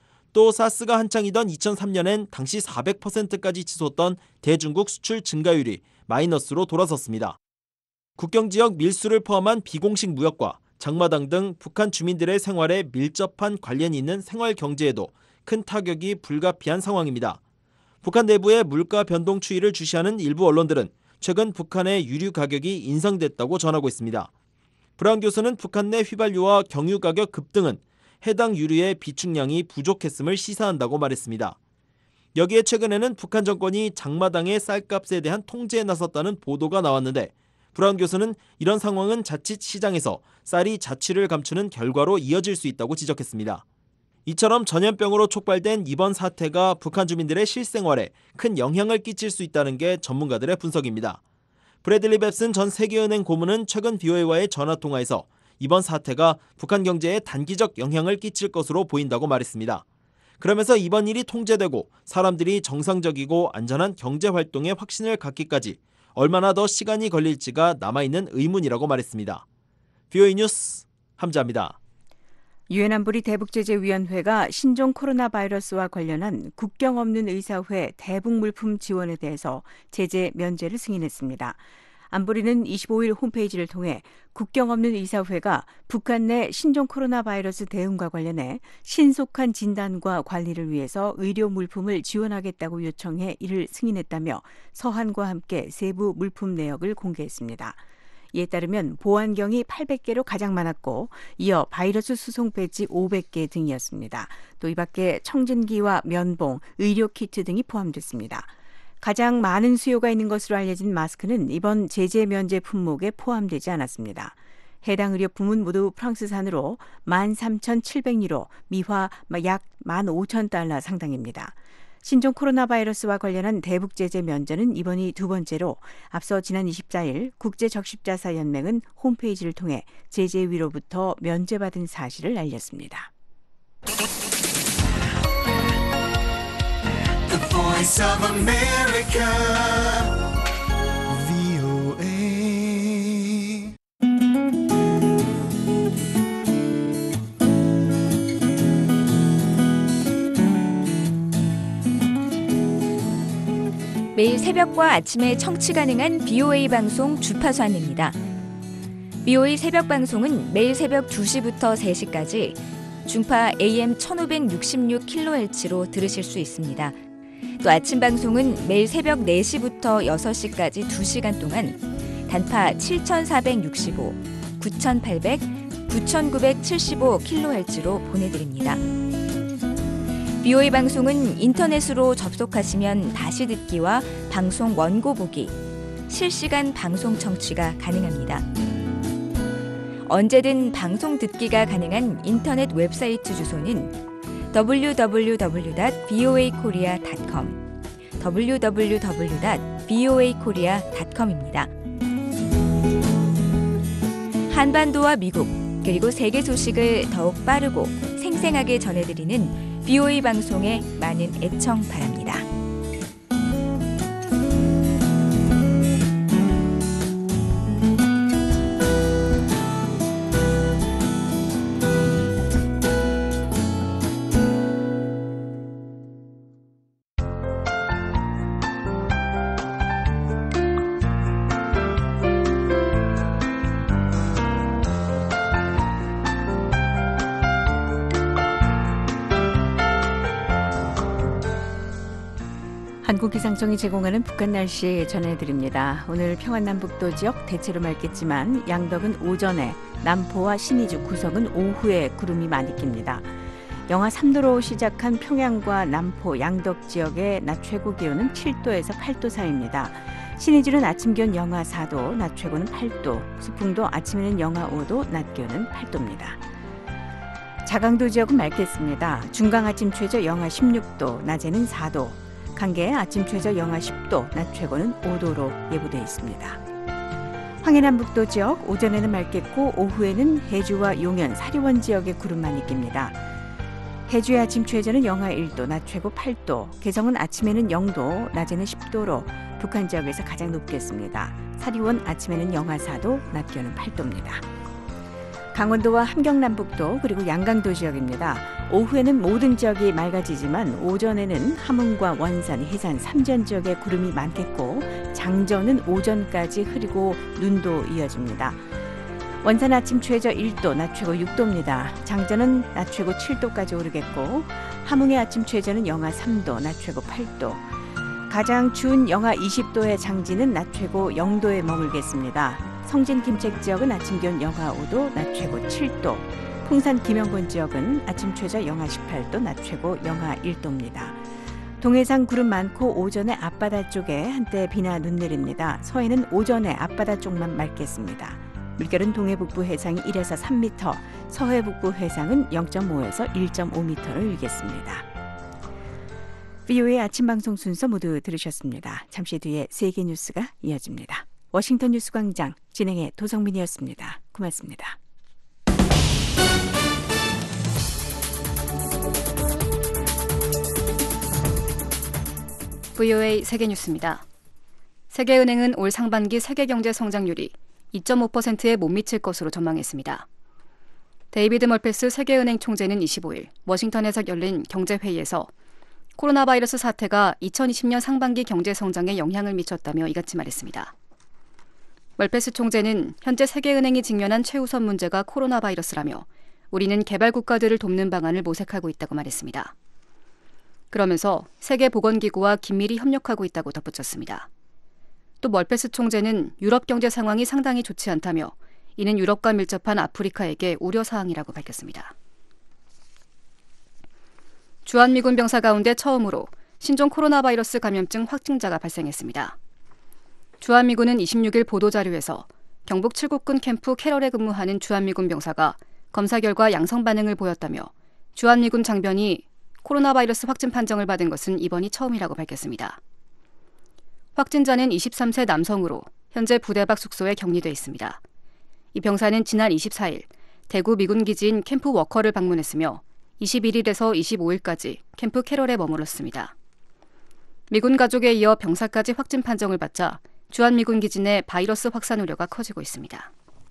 또 사스가 한창이던 2003년엔 당시 400%까지 치솟던 대중국 수출 증가율이 마이너스로 돌아섰습니다. 국경지역 밀수를 포함한 비공식 무역과 장마당 등 북한 주민들의 생활에 밀접한 관련이 있는 생활 경제에도 큰 타격이 불가피한 상황입니다. 북한 내부의 물가 변동 추이를 주시하는 일부 언론들은 최근 북한의 유류 가격이 인상됐다고 전하고 있습니다. 브라운 교수는 북한 내 휘발유와 경유 가격 급등은 해당 유류의 비축량이 부족했음을 시사한다고 말했습니다. 여기에 최근에는 북한 정권이 장마당의 쌀값에 대한 통제에 나섰다는 보도가 나왔는데 브라운 교수는 이런 상황은 자칫 시장에서 쌀이 자취를 감추는 결과로 이어질 수 있다고 지적했습니다. 이처럼 전염병으로 촉발된 이번 사태가 북한 주민들의 실생활에 큰 영향을 끼칠 수 있다는 게 전문가들의 분석입니다. 브래들리 뱁슨 전 세계은행 고문은 최근 BOA와의 전화통화에서 이번 사태가 북한 경제에 단기적 영향을 끼칠 것으로 보인다고 말했습니다. 그러면서 이번 일이 통제되고 사람들이 정상적이고 안전한 경제활동에 확신을 갖기까지 얼마나 더 시간이 걸릴지가 남아있는 의문이라고 말했습니다. BOA 뉴스 함자입니다. 유엔 안보리 대북제재위원회가 신종 코로나 바이러스와 관련한 국경 없는 의사회 대북 물품 지원에 대해서 제재 면제를 승인했습니다. 안보리는 25일 홈페이지를 통해 국경 없는 의사회가 북한 내 신종 코로나 바이러스 대응과 관련해 신속한 진단과 관리를 위해서 의료 물품을 지원하겠다고 요청해 이를 승인했다며 서한과 함께 세부 물품 내역을 공개했습니다. 이에 따르면 보안경이 800개로 가장 많았고 이어 바이러스 수송 배지 500개 등이었습니다. 또 이 밖에 청진기와 면봉, 의료 키트 등이 포함됐습니다. 가장 많은 수요가 있는 것으로 알려진 마스크는 이번 제재 면제 품목에 포함되지 않았습니다. 해당 의료품은 모두 프랑스산으로 13,700유로, 미화 약 15,000달러 상당입니다. 신종 코로나 바이러스와 관련한 대북 제재 면제는 이번이 두 번째로 앞서 지난 24일 국제적십자사연맹은 홈페이지를 통해 제재위로부터 면제받은 사실을 알렸습니다. The Voice of America, VOA. 매일 새벽과 아침에 청취 가능한 BOA 방송 주파수 안내입니다. BOA 새벽 방송은 매일 새벽 2시부터 3시까지 중파 AM 1566kHz로 들으실 수 있습니다. 또 아침 방송은 매일 새벽 4시부터 6시까지 2시간 동안 단파 7,465, 9,800, 9,975kHz로 보내드립니다. BOA 방송은 인터넷으로 접속하시면 다시 듣기와 방송 원고 보기, 실시간 방송 청취가 가능합니다. 언제든 방송 듣기가 가능한 인터넷 웹사이트 주소는 www.voakorea.com, www.voakorea.com입니다. 한반도와 미국, 그리고 세계 소식을 더욱 빠르고 생생하게 전해드리는 BOA 방송에 많은 애청 바랍니다. 한국기상청이 제공하는 북한 날씨 전해드립니다. 오늘 평안남북도 지역 대체로 맑겠지만 양덕은 오전에, 남포와 신의주, 구석은 오후에 구름이 많이 낍니다. 영하 3도로 시작한 평양과 남포, 양덕 지역의 낮 최고 기온은 7도에서 8도 사이입니다. 신의주는 아침 기온 영하 4도, 낮 최고는 8도, 수풍도 아침에는 영하 5도, 낮 기온은 8도입니다. 자강도 지역은 맑겠습니다. 중강 아침 최저 영하 16도, 낮에는 4도, 강계 아침 최저 영하 10도, 낮 최고는 5도로 예보되어 있습니다. 황해남북도 지역 오전에는 맑겠고 오후에는 해주와 용현, 사리원 지역에 구름 많이 낍니다. 해주의 아침 최저는 영하 1도, 낮 최고 8도, 개성은 아침에는 0도, 낮에는 10도로 북한 지역에서 가장 높겠습니다. 사리원 아침에는 영하 4도, 낮 기온은 8도입니다. 강원도와 함경남북도 그리고 양강도 지역입니다. 오후에는 모든 지역이 맑아지지만 오전에는 함흥과 원산, 해산, 삼전 지역에 구름이 많겠고 장전은 오전까지 흐리고 눈도 이어집니다. 원산 아침 최저 1도, 낮 최고 6도입니다. 장전은 낮 최고 7도까지 오르겠고 함흥의 아침 최저는 영하 3도, 낮 최고 8도. 가장 추운 영하 20도의 장진은 낮 최고 0도에 머물겠습니다. 성진 김책 지역은 아침 기온 영하 5도, 낮 최고 7도. 풍산 김영곤 지역은 아침 최저 영하 18도, 낮 최고 영하 1도입니다. 동해상 구름 많고 오전에 앞바다 쪽에 한때 비나 눈 내립니다. 서해는 오전에 앞바다 쪽만 맑겠습니다. 물결은 동해 북부 해상이 1에서 3m, 서해 북부 해상은 0.5에서 1.5m로 일겠습니다. BOA 아침 방송 순서 모두 들으셨습니다. 잠시 뒤에 세계 뉴스가 이어집니다. 워싱턴 뉴스 광장 진행의 도성민이었습니다. 고맙습니다. VOA 세계 뉴스입니다. 세계은행은 올 상반기 세계 경제 성장률이 2.5%에 못 미칠 것으로 전망했습니다. 데이비드 멀페스 세계은행 총재는 25일 워싱턴에서 열린 경제회의에서 코로나 바이러스 사태가 2020년 상반기 경제 성장에 영향을 미쳤다며 이같이 말했습니다. 멀페스 총재는 현재 세계은행이 직면한 최우선 문제가 코로나 바이러스라며 우리는 개발 국가들을 돕는 방안을 모색하고 있다고 말했습니다. 그러면서 세계보건기구와 긴밀히 협력하고 있다고 덧붙였습니다. 또 멀페스 총재는 유럽 경제 상황이 상당히 좋지 않다며 이는 유럽과 밀접한 아프리카에게 우려사항이라고 밝혔습니다. 주한미군 병사 가운데 처음으로 신종 코로나 바이러스 감염증 확진자가 발생했습니다. 주한미군은 26일 보도자료에서 경북 칠곡군 캠프 캐럴에 근무하는 주한미군 병사가 검사 결과 양성 반응을 보였다며 주한미군 장병이 코로나 바이러스 확진 판정을 받은 것은 이번이 처음이라고 밝혔습니다. 확진자는 23세 남성으로 현재 부대 밖 숙소에 격리돼 있습니다. 이 병사는 지난 24일 대구 미군 기지인 캠프 워커를 방문했으며 21일에서 25일까지 캠프 캐럴에 머물렀습니다. 미군 가족에 이어 병사까지 확진 판정을 받자 주한미군 기지 내 바이러스 확산 우려가 커지고 있습니다.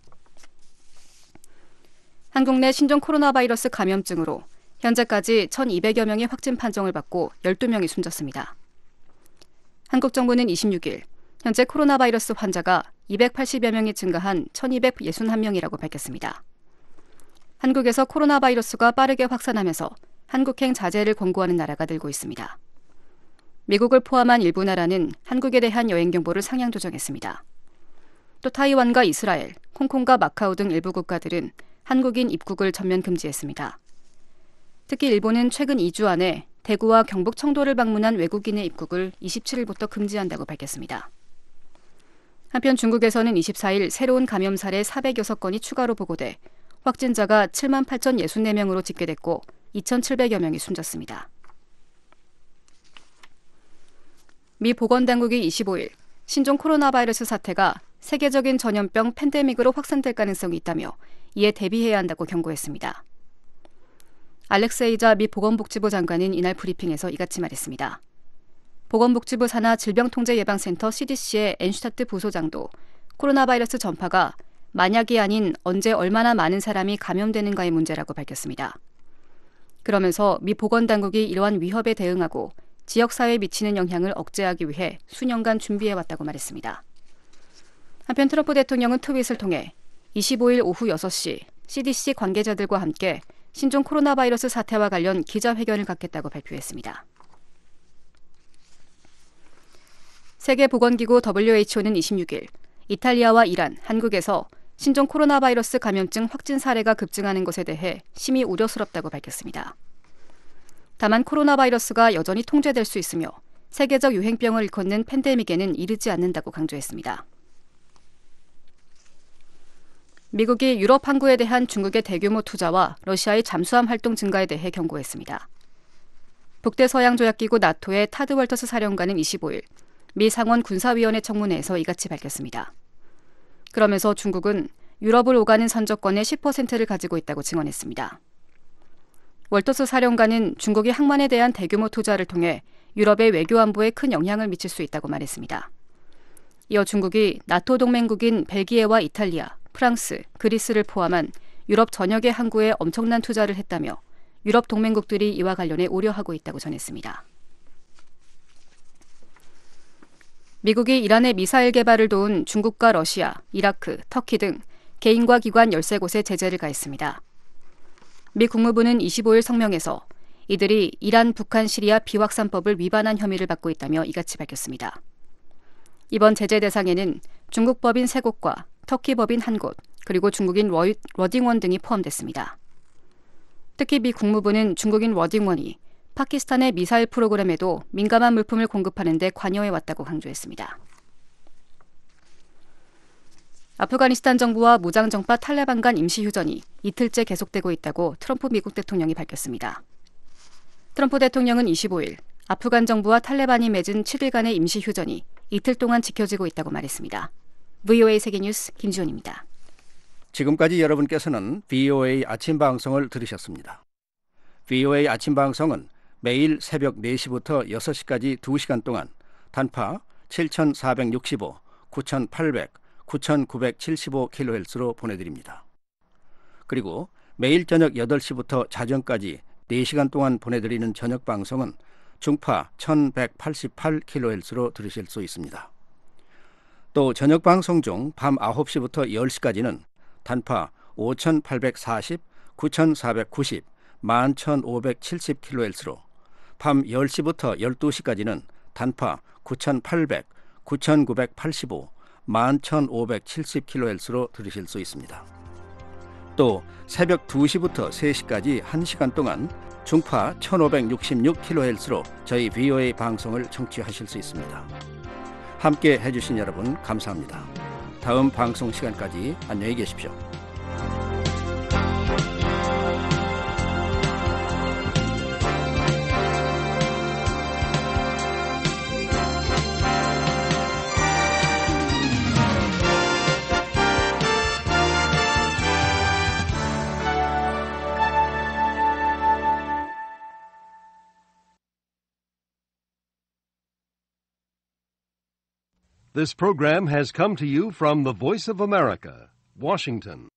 한국 내 신종 코로나 바이러스 감염증으로 현재까지 1,200여 명이 확진 판정을 받고 12명이 숨졌습니다. 한국 정부는 26일 현재 코로나 바이러스 환자가 280여 명이 증가한 1,261명이라고 밝혔습니다. 한국에서 코로나 바이러스가 빠르게 확산하면서 한국행 자제를 권고하는 나라가 늘고 있습니다. 미국을 포함한 일부 나라는 한국에 대한 여행 경보를 상향 조정했습니다. 또 타이완과 이스라엘, 홍콩과 마카오 등 일부 국가들은 한국인 입국을 전면 금지했습니다. 특히 일본은 최근 2주 안에 대구와 경북 청도를 방문한 외국인의 입국을 27일부터 금지한다고 밝혔습니다. 한편 중국에서는 24일 새로운 감염 사례 406건이 추가로 보고돼 확진자가 78,064명으로 집계됐고 2,700여 명이 숨졌습니다. 미 보건당국이 25일 신종 코로나 바이러스 사태가 세계적인 전염병 팬데믹으로 확산될 가능성이 있다며 이에 대비해야 한다고 경고했습니다. 알렉세이자 미 보건복지부 장관은 이날 브리핑에서 이같이 말했습니다. 보건복지부 산하 질병통제예방센터 CDC의 앤슈타트 부소장도 코로나 바이러스 전파가 만약이 아닌 언제 얼마나 많은 사람이 감염되는가의 문제라고 밝혔습니다. 그러면서 미 보건당국이 이러한 위협에 대응하고 지역사회에 미치는 영향을 억제하기 위해 수년간 준비해왔다고 말했습니다. 한편 트럼프 대통령은 트윗을 통해 25일 오후 6시 CDC 관계자들과 함께 신종 코로나 바이러스 사태와 관련 기자회견을 갖겠다고 발표했습니다. 세계보건기구 WHO는 26일 이탈리아와 이란, 한국에서 신종 코로나 바이러스 감염증 확진 사례가 급증하는 것에 대해 심히 우려스럽다고 밝혔습니다. 다만 코로나 바이러스가 여전히 통제될 수 있으며 세계적 유행병을 일컫는 팬데믹에는 이르지 않는다고 강조했습니다. 미국이 유럽 항구에 대한 중국의 대규모 투자와 러시아의 잠수함 활동 증가에 대해 경고했습니다. 북대서양조약기구 나토의 타드 월터스 사령관은 25일 미 상원 군사위원회 청문회에서 이같이 밝혔습니다. 그러면서 중국은 유럽을 오가는 선적권의 10%를 가지고 있다고 증언했습니다. 월터스 사령관은 중국이 항만에 대한 대규모 투자를 통해 유럽의 외교 안보에 큰 영향을 미칠 수 있다고 말했습니다. 이어 중국이 나토 동맹국인 벨기에와 이탈리아, 프랑스, 그리스를 포함한 유럽 전역의 항구에 엄청난 투자를 했다며 유럽 동맹국들이 이와 관련해 우려하고 있다고 전했습니다. 미국이 이란의 미사일 개발을 도운 중국과 러시아, 이라크, 터키 등 개인과 기관 13곳에 제재를 가했습니다. 미 국무부는 25일 성명에서 이들이 이란, 북한, 시리아 비확산법을 위반한 혐의를 받고 있다며 이같이 밝혔습니다. 이번 제재 대상에는 중국 법인 3곳과 터키 법인 1곳, 그리고 중국인 워딩원 등이 포함됐습니다. 특히 미 국무부는 중국인 워딩원이 파키스탄의 미사일 프로그램에도 민감한 물품을 공급하는 데 관여해왔다고 강조했습니다. 아프가니스탄 정부와 무장정파 탈레반 간 임시휴전이 이틀째 계속되고 있다고 트럼프 미국 대통령이 밝혔습니다. 트럼프 대통령은 25일 아프간 정부와 탈레반이 맺은 7일간의 임시휴전이 이틀 동안 지켜지고 있다고 말했습니다. VOA 세계뉴스 김지원입니다. 지금까지 여러분께서는 VOA 아침 방송을 들으셨습니다. VOA 아침 방송은 매일 새벽 4시부터 6시까지 2시간 동안 단파 7465, 9800, 9975kHz로 보내드립니다. 그리고 매일 저녁 8시부터 자정까지 4시간 동안 보내드리는 저녁 방송은 중파 1188kHz로 들으실 수 있습니다. 또 저녁 방송 중 밤 9시부터 10시까지는 단파 5840, 9490, 11570kHz로 밤 10시부터 12시까지는 단파 9800, 9985, 11570kHz로 들으실 수 있습니다. 또 새벽 2시부터 3시까지 1시간 동안 중파 1566kHz로 저희 VOA 방송을 청취하실 수 있습니다. 함께 해주신 여러분 감사합니다. 다음 방송 시간까지 안녕히 계십시오. This program has come to you from the Voice of America, Washington.